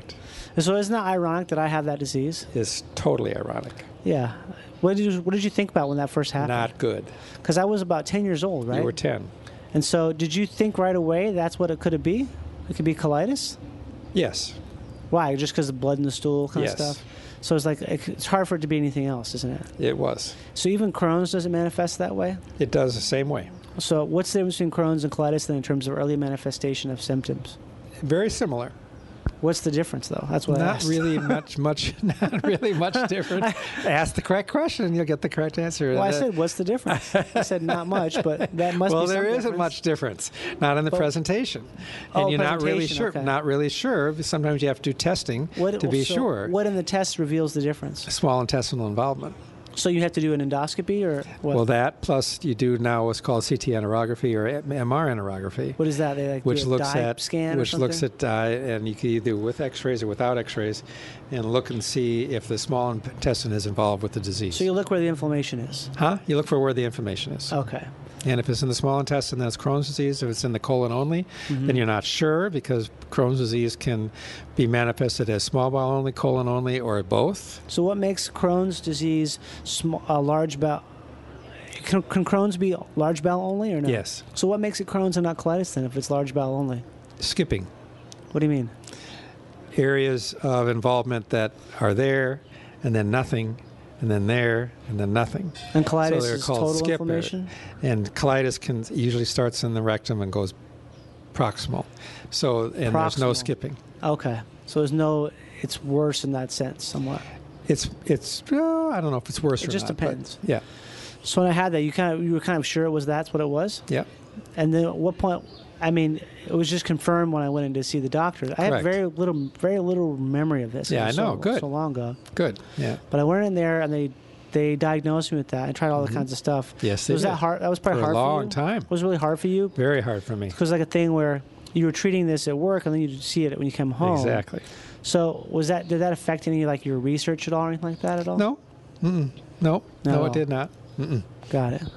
So isn't that ironic that I have that disease? It's totally ironic. Yeah. What did you What did you think about when that first happened? Not good. Because I was about ten years old, right? You were ten. And so, did you think right away that's what it could be? It could be colitis. Yes. Why? Just because of blood in the stool kind Yes. of stuff. So it's like it's hard for it to be anything else, isn't it? It was. So even Crohn's doesn't manifest that way. It does the same way. So what's the difference between Crohn's and colitis then in terms of early manifestation of symptoms? Very similar. What's the difference though? That's what I Not asked. really much, much, not really much different. Ask the correct question, and you'll get the correct answer. Well, I Uh, said, what's the difference? I said not much, but that must well, be some there isn't difference. much difference. Not in the Well- presentation, Oh, and you're not really presentation, sure. okay. Not really sure. Sometimes you have to do testing What, to be so sure. What in the test reveals the difference? Small intestinal involvement. So you have to do an endoscopy or what? Well, that plus you do now what's called C T enterography or M R enterography, What is that? They like which do a looks dye at scan which or looks something? at dye, and you can either do with X-rays or without X-rays, and look and see if the small intestine is involved with the disease. So you look where the inflammation is. huh? You look for where the inflammation is. Okay. And if it's in the small intestine, then it's Crohn's disease. If it's in the colon only, Mm-hmm. then you're not sure because Crohn's disease can be manifested as small bowel only, colon only, or both. So what makes Crohn's disease small, uh, large bowel? Can, can Crohn's be large bowel only or no? Yes. So what makes it Crohn's and not colitis then if it's large bowel only? Skipping. What do you mean? Areas of involvement that are there, and then nothing, and then there, and then nothing. And colitis so they're is called total skip inflammation? And colitis can usually starts in the rectum and goes proximal. So and there's no Proximal. skipping. Okay. So there's no, it's worse in that sense somewhat. It's it's uh, I don't know if it's worse It or just not. but depends. Yeah. So when I had that, you kind of you were kind of sure it was that's what it was? Yeah. And then at what point, I mean, it was just confirmed when I went in to see the doctor. I have Correct. very little very little memory of this. Yeah, It was I know. So, Good. So long ago. Good. Yeah. But I went in there and they they diagnosed me with that. I tried all the kinds of stuff. Yes, they was did. that hard? That was probably For a hard long for you. time. It was really hard for you. Very hard for me. It was like a thing where you were treating this at work and then you see it when you come home. Exactly. So was that did that affect any like your research at all or anything like that at all? No. Mm-mm. No. No. No. it did not. Mm-mm. Got it.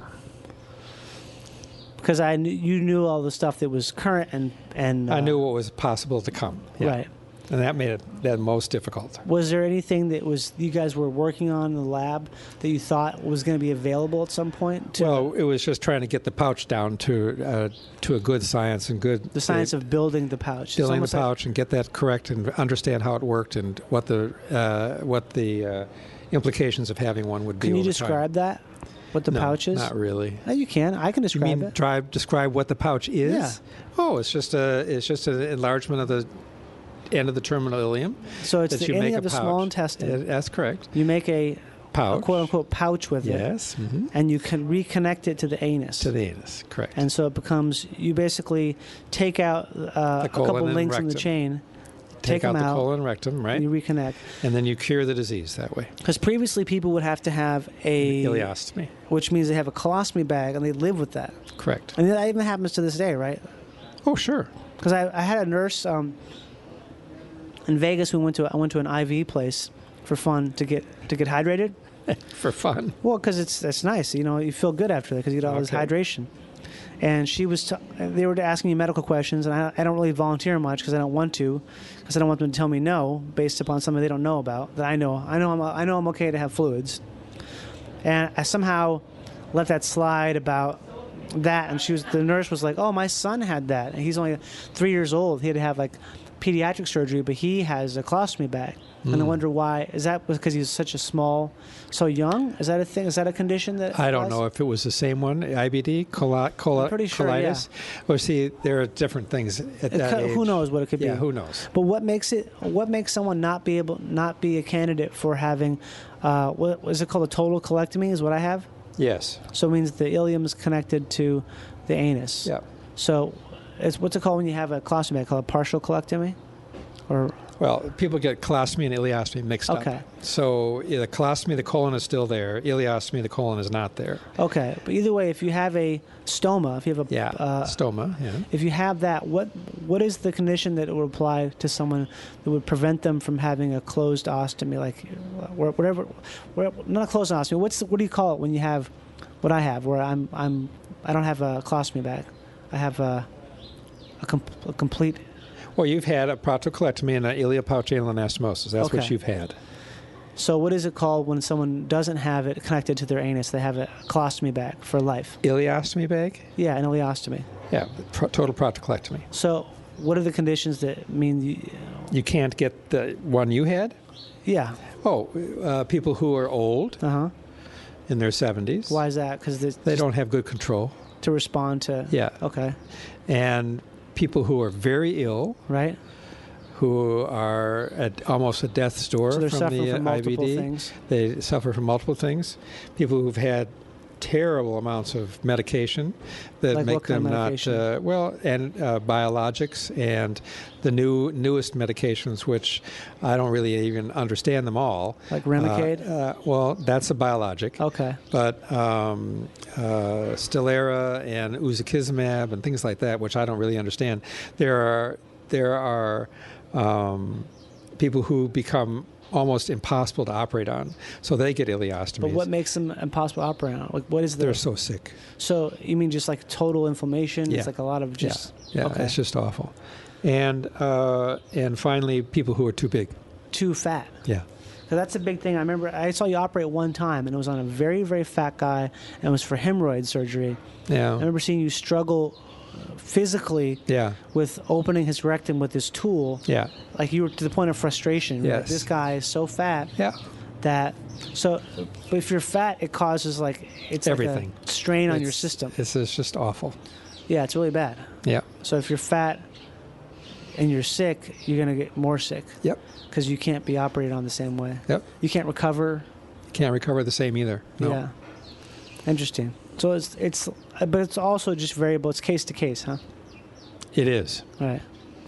Because I knew, you knew all the stuff that was current and and I uh, knew what was possible to come. Yeah. Right. And that made it that most difficult. Was there anything that was you guys were working on in the lab that you thought was going to be available at some point? To Well, it was just trying to get the pouch down to uh, to a good science and good the science of building the pouch. It's building the almost like- pouch and get that correct and understand how it worked and what the uh, what the uh, implications of having one would be. Can you over describe that? What the time. No, pouch is? Not really. No, you can. I can You describe mean it. drive, describe what the pouch is? Yeah. Oh, it's just a it's just an enlargement of the end of the terminal ileum. So it's that the you ending make of a the small pouch. intestine. Yeah, that's correct. You make a, a Pouch. quote unquote pouch with it, Yes. hmm and you can reconnect it to the anus. To the anus. Correct. And so it becomes you basically take out uh, a colon couple and links in the rectum. chain, Take, them out the out, colon and rectum, right? and you reconnect. And then you cure the disease that way. Because previously people would have to have a, Ileostomy. which means they have a colostomy bag and they live with that. Correct. And that even happens to this day, right? Oh, sure. Because I, I had a nurse um, in Vegas. We went to I went to an I V place for fun to get to get hydrated. For fun. Well, because it's it's nice, you know, you feel good after that because you get all this Okay. hydration. And she was, t- they were asking me medical questions, and I, I don't really volunteer much because I don't want to, because I don't want them to tell me no based upon something they don't know about that I know. I know I'm I know I'm okay to have fluids, and I somehow let that slide about that. And she was the nurse was like, "Oh, my son had that, and he's only three years old. He had to have like pediatric surgery, but he has a colostomy bag." And I wonder why. Is that because he's such a small, so young? Is that a thing? Is that a condition that? I don't applies? know if it was the same one, I B D, coli, coli, I'm pretty sure, colitis. Well, see, there are different things at It that could- age. who knows what it could Yeah, be? who knows? But what makes it? What makes someone not be able, not be a candidate for having, uh, what is it called? A total colectomy is what I have. Yes. So it means the ileum is connected to the anus. Yeah. So, it's what's it called when you have a colostomy bag? Called a partial colectomy, or Well, people get colostomy and ileostomy mixed Okay. up. So yeah, the colostomy, the colon is still there. Ileostomy, the colon is not there. okay. But either way, if you have a stoma, if you have a Yeah. uh, Stoma. Yeah. if you have that, what what is the condition that would apply to someone that would prevent them from having a closed ostomy, like where- whatever, where, not a closed ostomy. What's the, what do you call it when you have what I have, where I'm I'm I don't have a colostomy bag, I have a a, com- a complete. Well, you've had a proctocolectomy and an ileopouchial anastomosis. That's Okay. what you've had. So what is it called when someone doesn't have it connected to their anus? They have a colostomy bag for life. Ileostomy bag? Yeah, an ileostomy. Yeah, pro- total proctocolectomy. So what are the conditions that mean? You, You can't get the one you had? yeah. Oh, uh, people who are old, Uh huh. in their seventies. Why is that? Because They don't have good control. to respond to. Yeah. Okay. And people who are very ill, Right. who are at almost at death's door So they're from suffering the from uh, multiple I B D. things. They suffer from multiple things. People who've had terrible amounts of medication that Like make what kind them of not medication? uh, well, and uh, biologics and the new newest medications, which I don't really even understand them all. Like Remicade? Uh, uh, well, that's a biologic. Okay. But um, uh, Stelara and Uzacizumab and things like that, which I don't really understand. There are there are um, people who become almost impossible to operate on, so they get ileostomies. But what makes them impossible to operate on? Like, what is the? They're so sick. So you mean just like total inflammation? Yeah. It's like a lot of just. yeah, yeah, Okay. it's just awful. And uh, and finally, people who are too big. Too fat. Yeah. So that's a big thing. I remember I saw you operate one time, and it was on a very, very fat guy, and it was for hemorrhoid surgery. I Yeah. remember seeing you struggle physically Yeah. with opening his rectum with this tool. Yeah. Like you were to the point of frustration. You're like, Yes. this guy is so fat Yeah. that. So, but if you're fat, it causes like it's Everything. like a strain on your It's- system. It's, it's just awful. Yeah, it's really bad. Yeah. So if you're fat and you're sick, you're gonna get more sick Yep. because you can't be operated on the same way. Yep. You can't recover. Can't recover the same either. No. Yeah. Interesting. So it's it's, but it's also just variable. It's case to case, huh? It is. All right.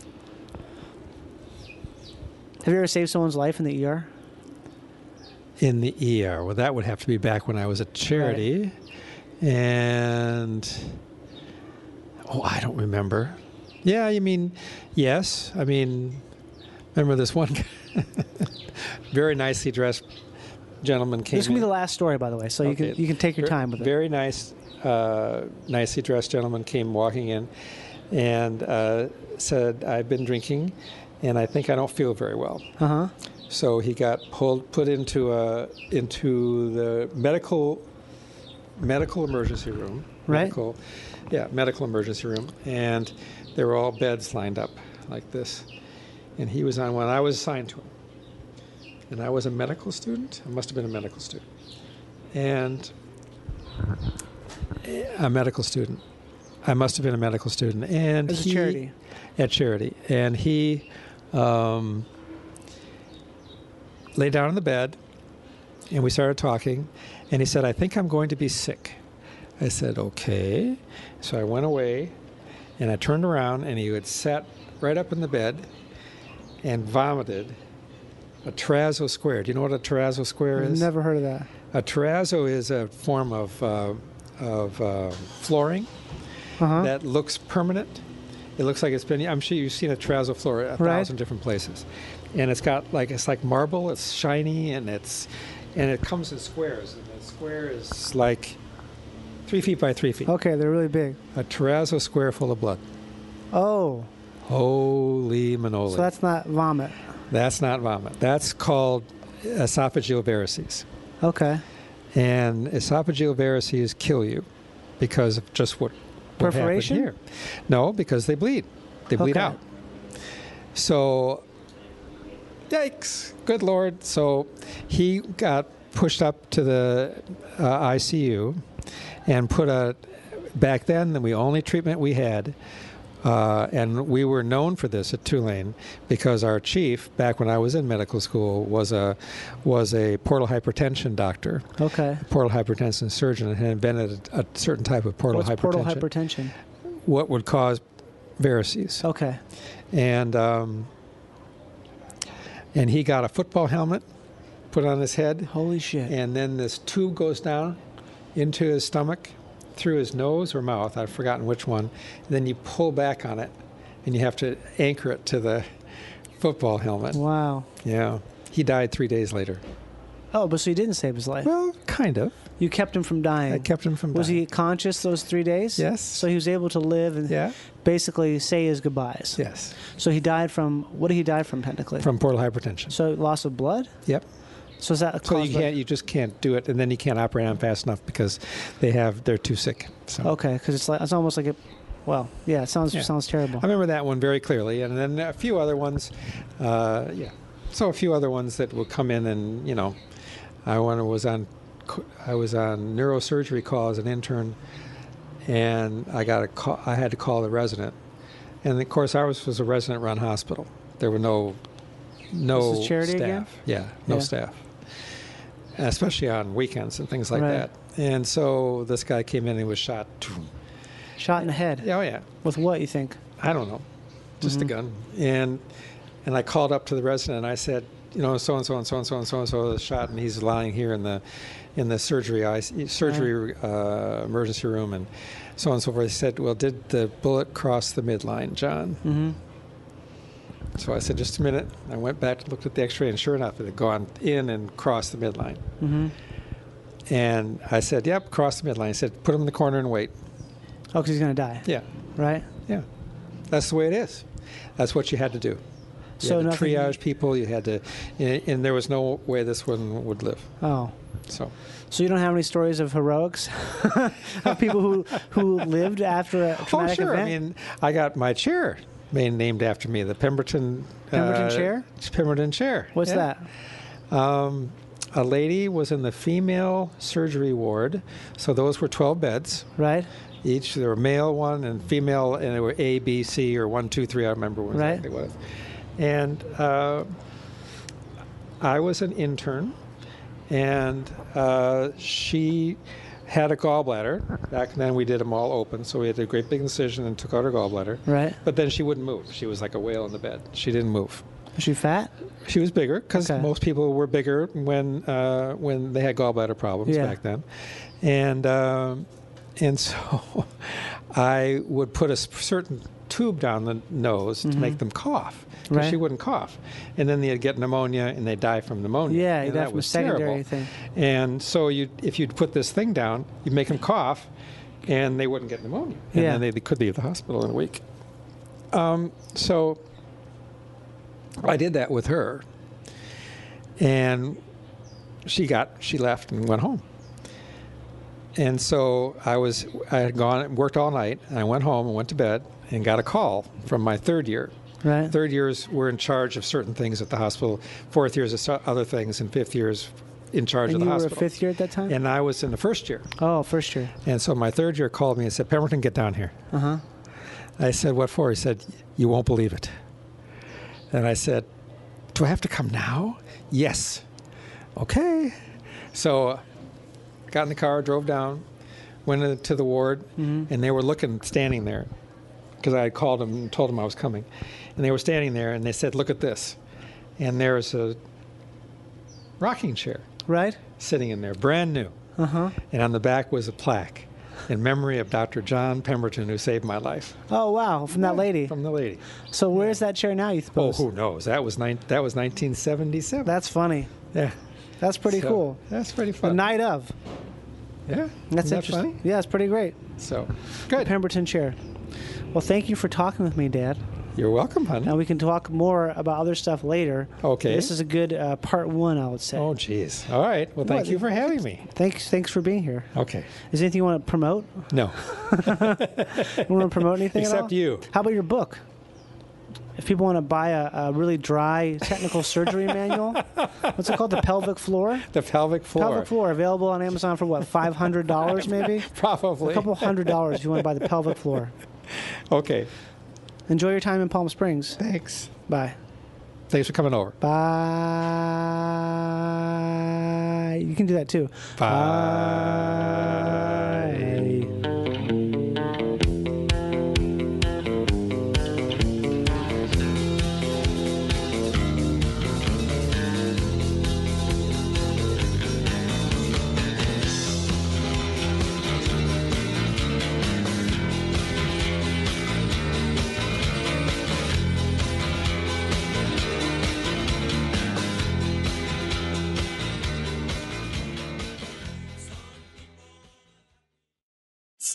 Have you ever saved someone's life in the E R? In the E R. Well, that would have to be back when I was at charity. And, oh, I don't remember. Yeah, you mean, yes. I mean, remember this one guy, very nicely dressed gentleman came This can be in. the last story, by the way, so you Okay. can you can take your Ver- time with it. Very nice, uh, nicely dressed gentleman came walking in and uh, said, I've been drinking and I think I don't feel very well. Uh huh. So he got pulled, put into a into the medical medical emergency room. Right. Medical, yeah, medical emergency room, and there were all beds lined up like this, and he was on one. I was assigned to him, and I was a medical student. I must have been a medical student, and a medical student. I must have been a medical student, and As a he, charity. at charity, and he. Um, lay down in the bed, and we started talking, and he said, I think I'm going to be sick. I said, okay. So I went away, and I turned around, and he had sat right up in the bed and vomited a terrazzo square. Do you know what a terrazzo square I've is? never heard of that. A terrazzo is a form of, uh, of uh, flooring Uh huh. that looks permanent. It looks like it's been, I'm sure you've seen a terrazzo floor a Right. thousand different places. And it's got like, it's like marble, it's shiny, and it's, and it comes in squares. And the square is like three feet by three feet. Okay, they're really big. A terrazzo square full of blood. Oh, Holy manoli. so that's not vomit. That's not vomit. That's called esophageal varices. Okay. And esophageal varices kill you because of just what, what happened Perforation? here. No, because they bleed. They bleed Okay. out. So, yikes, good Lord. So he got pushed up to the uh, I C U and put a, back then, the only treatment we had, uh, and we were known for this at Tulane because our chief, back when I was in medical school, was a was a portal hypertension doctor, Okay. portal hypertension surgeon, and had invented a, a certain type of portal What's hypertension. portal hypertension? What would cause varices? Okay. And um, and he got a football helmet put on his head, Holy shit. and then this tube goes down into his stomach, through his nose or mouth. I've forgotten which one. And then you pull back on it, and you have to anchor it to the football helmet. Wow. Yeah, he died three days later. Oh, but so you didn't save his life. Well, kind of. You kept him from dying. I kept him from Was dying. he conscious those three days? Yes. So he was able to live and Yeah. basically say his goodbyes. Yes. So he died from, what did he die from technically? From portal hypertension. So loss of blood? Yep. So is that a So cause you by- can't, you just can't do it, and then you can't operate on them fast enough because they have, they're too sick. So Okay, because it's like it's almost like it. Well, yeah, it sounds Yeah. sounds terrible. I remember that one very clearly, and then a few other ones. Uh, yeah. So a few other ones that will come in, and you know, I one was on, I was on neurosurgery call as an intern, and I got a call. I had to call the resident, and of course ours was a resident-run hospital. There were no, no This is charity staff. again? Yeah, no Yeah. staff, especially on weekends and things like Right. that. And so this guy came in and he was shot. Shot in the head. Oh yeah. With what you think? I don't know, just Mm-hmm. a gun. And and I called up to the resident and I said, you know, so and so and so and so and so and so was shot, and he's lying here in the in the surgery I C, surgery uh, emergency room, and so on and so forth. He said, well, did the bullet cross the midline, John? Mm-hmm. So I said, just a minute. I went back and looked at the X-ray, and sure enough, it had gone in and crossed the midline. Mm-hmm. And I said, yep, crossed the midline. He said, put him in the corner and wait. Oh, because he's gonna die. Yeah, Right. yeah. That's the way it is. That's what you had to do. You So had to nothing- triage people. You had to, and, and there was no way this one would live. Oh. So So you don't have any stories of heroics of people who who lived after a oh, traumatic sure. event? I mean, I got my chair made named after me, the Pemberton Pemberton uh, chair? Pemberton chair. What's Yeah. that? Um, a lady was in the female surgery ward, so those were twelve beds. Right. Each there were male one and female, and they were A, B, C, or one, two, three. I don't remember what Right. exactly it was. And uh, I was an intern, and uh, she had a gallbladder. Back then, we did them all open, so we had a great big incision and took out her gallbladder. Right. But then she wouldn't move. She was like a whale in the bed. She didn't move. Was she fat? She was bigger because Okay. most people were bigger when uh, when they had gallbladder problems Yeah. back then, and um, and so I would put a s- certain tube down the nose to make them cough because Mm-hmm. Right. she wouldn't cough, and then they'd get pneumonia and they'd die from pneumonia. Yeah, you and die that from a was secondary terrible. thing. And so you if you'd put this thing down, you'd make them cough, and they wouldn't get pneumonia, and Yeah. then they, they could leave the hospital in a week. Um, so. I did that with her, and she got she left and went home. And so I was I had gone worked all night, and I went home and went to bed and got a call from my third year. Right. Third years were in charge of certain things at the hospital. Fourth years of so- other things, and fifth years in charge And of the you were a hospital. fifth year at that time? And I was in the first year. Oh, first year. And so my third year called me and said, "Pemberton, get down here." Uh huh. I said, "What for?" He said, "You won't believe it." And I said, "Do I have to come now?" "Yes." "Okay." So got in the car, drove down, went into the ward, and they were looking, standing there, because I had called them and told them I was coming. And they were standing there, and they said, "Look at this." And there's a rocking chair Right. sitting in there, brand new. Uh huh. And on the back was a plaque in memory of Doctor John Pemberton, who saved my life. Oh wow, from that lady. From the lady. So where's that chair now? You Oh, suppose? who knows? That was nine, that was nineteen seventy-seven. That's funny. yeah, That's pretty So, cool. That's pretty The fun. night of. yeah, That's Isn't that interesting. funny? Yeah, it's pretty great. So good. Pemberton chair. Well, thank you for talking with me, Dad. You're welcome, honey. Now we can talk more about other stuff later. Okay. This is a good uh, part one, I would say. Oh, geez. All right. Well, thank No, you for having me. Thanks, thanks for being here. Okay. Is there anything you want to promote? No. You want to promote anything at all? Except you. How about your book? If people want to buy a, a really dry technical surgery manual, what's it called? The pelvic floor. The pelvic floor. Pelvic floor available on Amazon for what? Five hundred dollars maybe. Probably. A couple hundred dollars if you want to buy the pelvic floor. Okay. Enjoy your time in Palm Springs. Thanks. Bye. Thanks for coming over. Bye. You can do that too. Bye. Bye.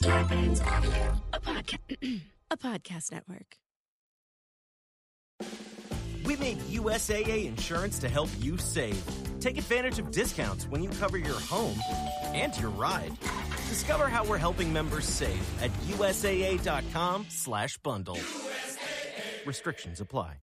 Scarpins Avenue, a, podca- a podcast network. We made U S A A Insurance to help you save. Take advantage of discounts when you cover your home and your ride. Discover how we're helping members save at U S A A dot com slash bundle. Restrictions apply.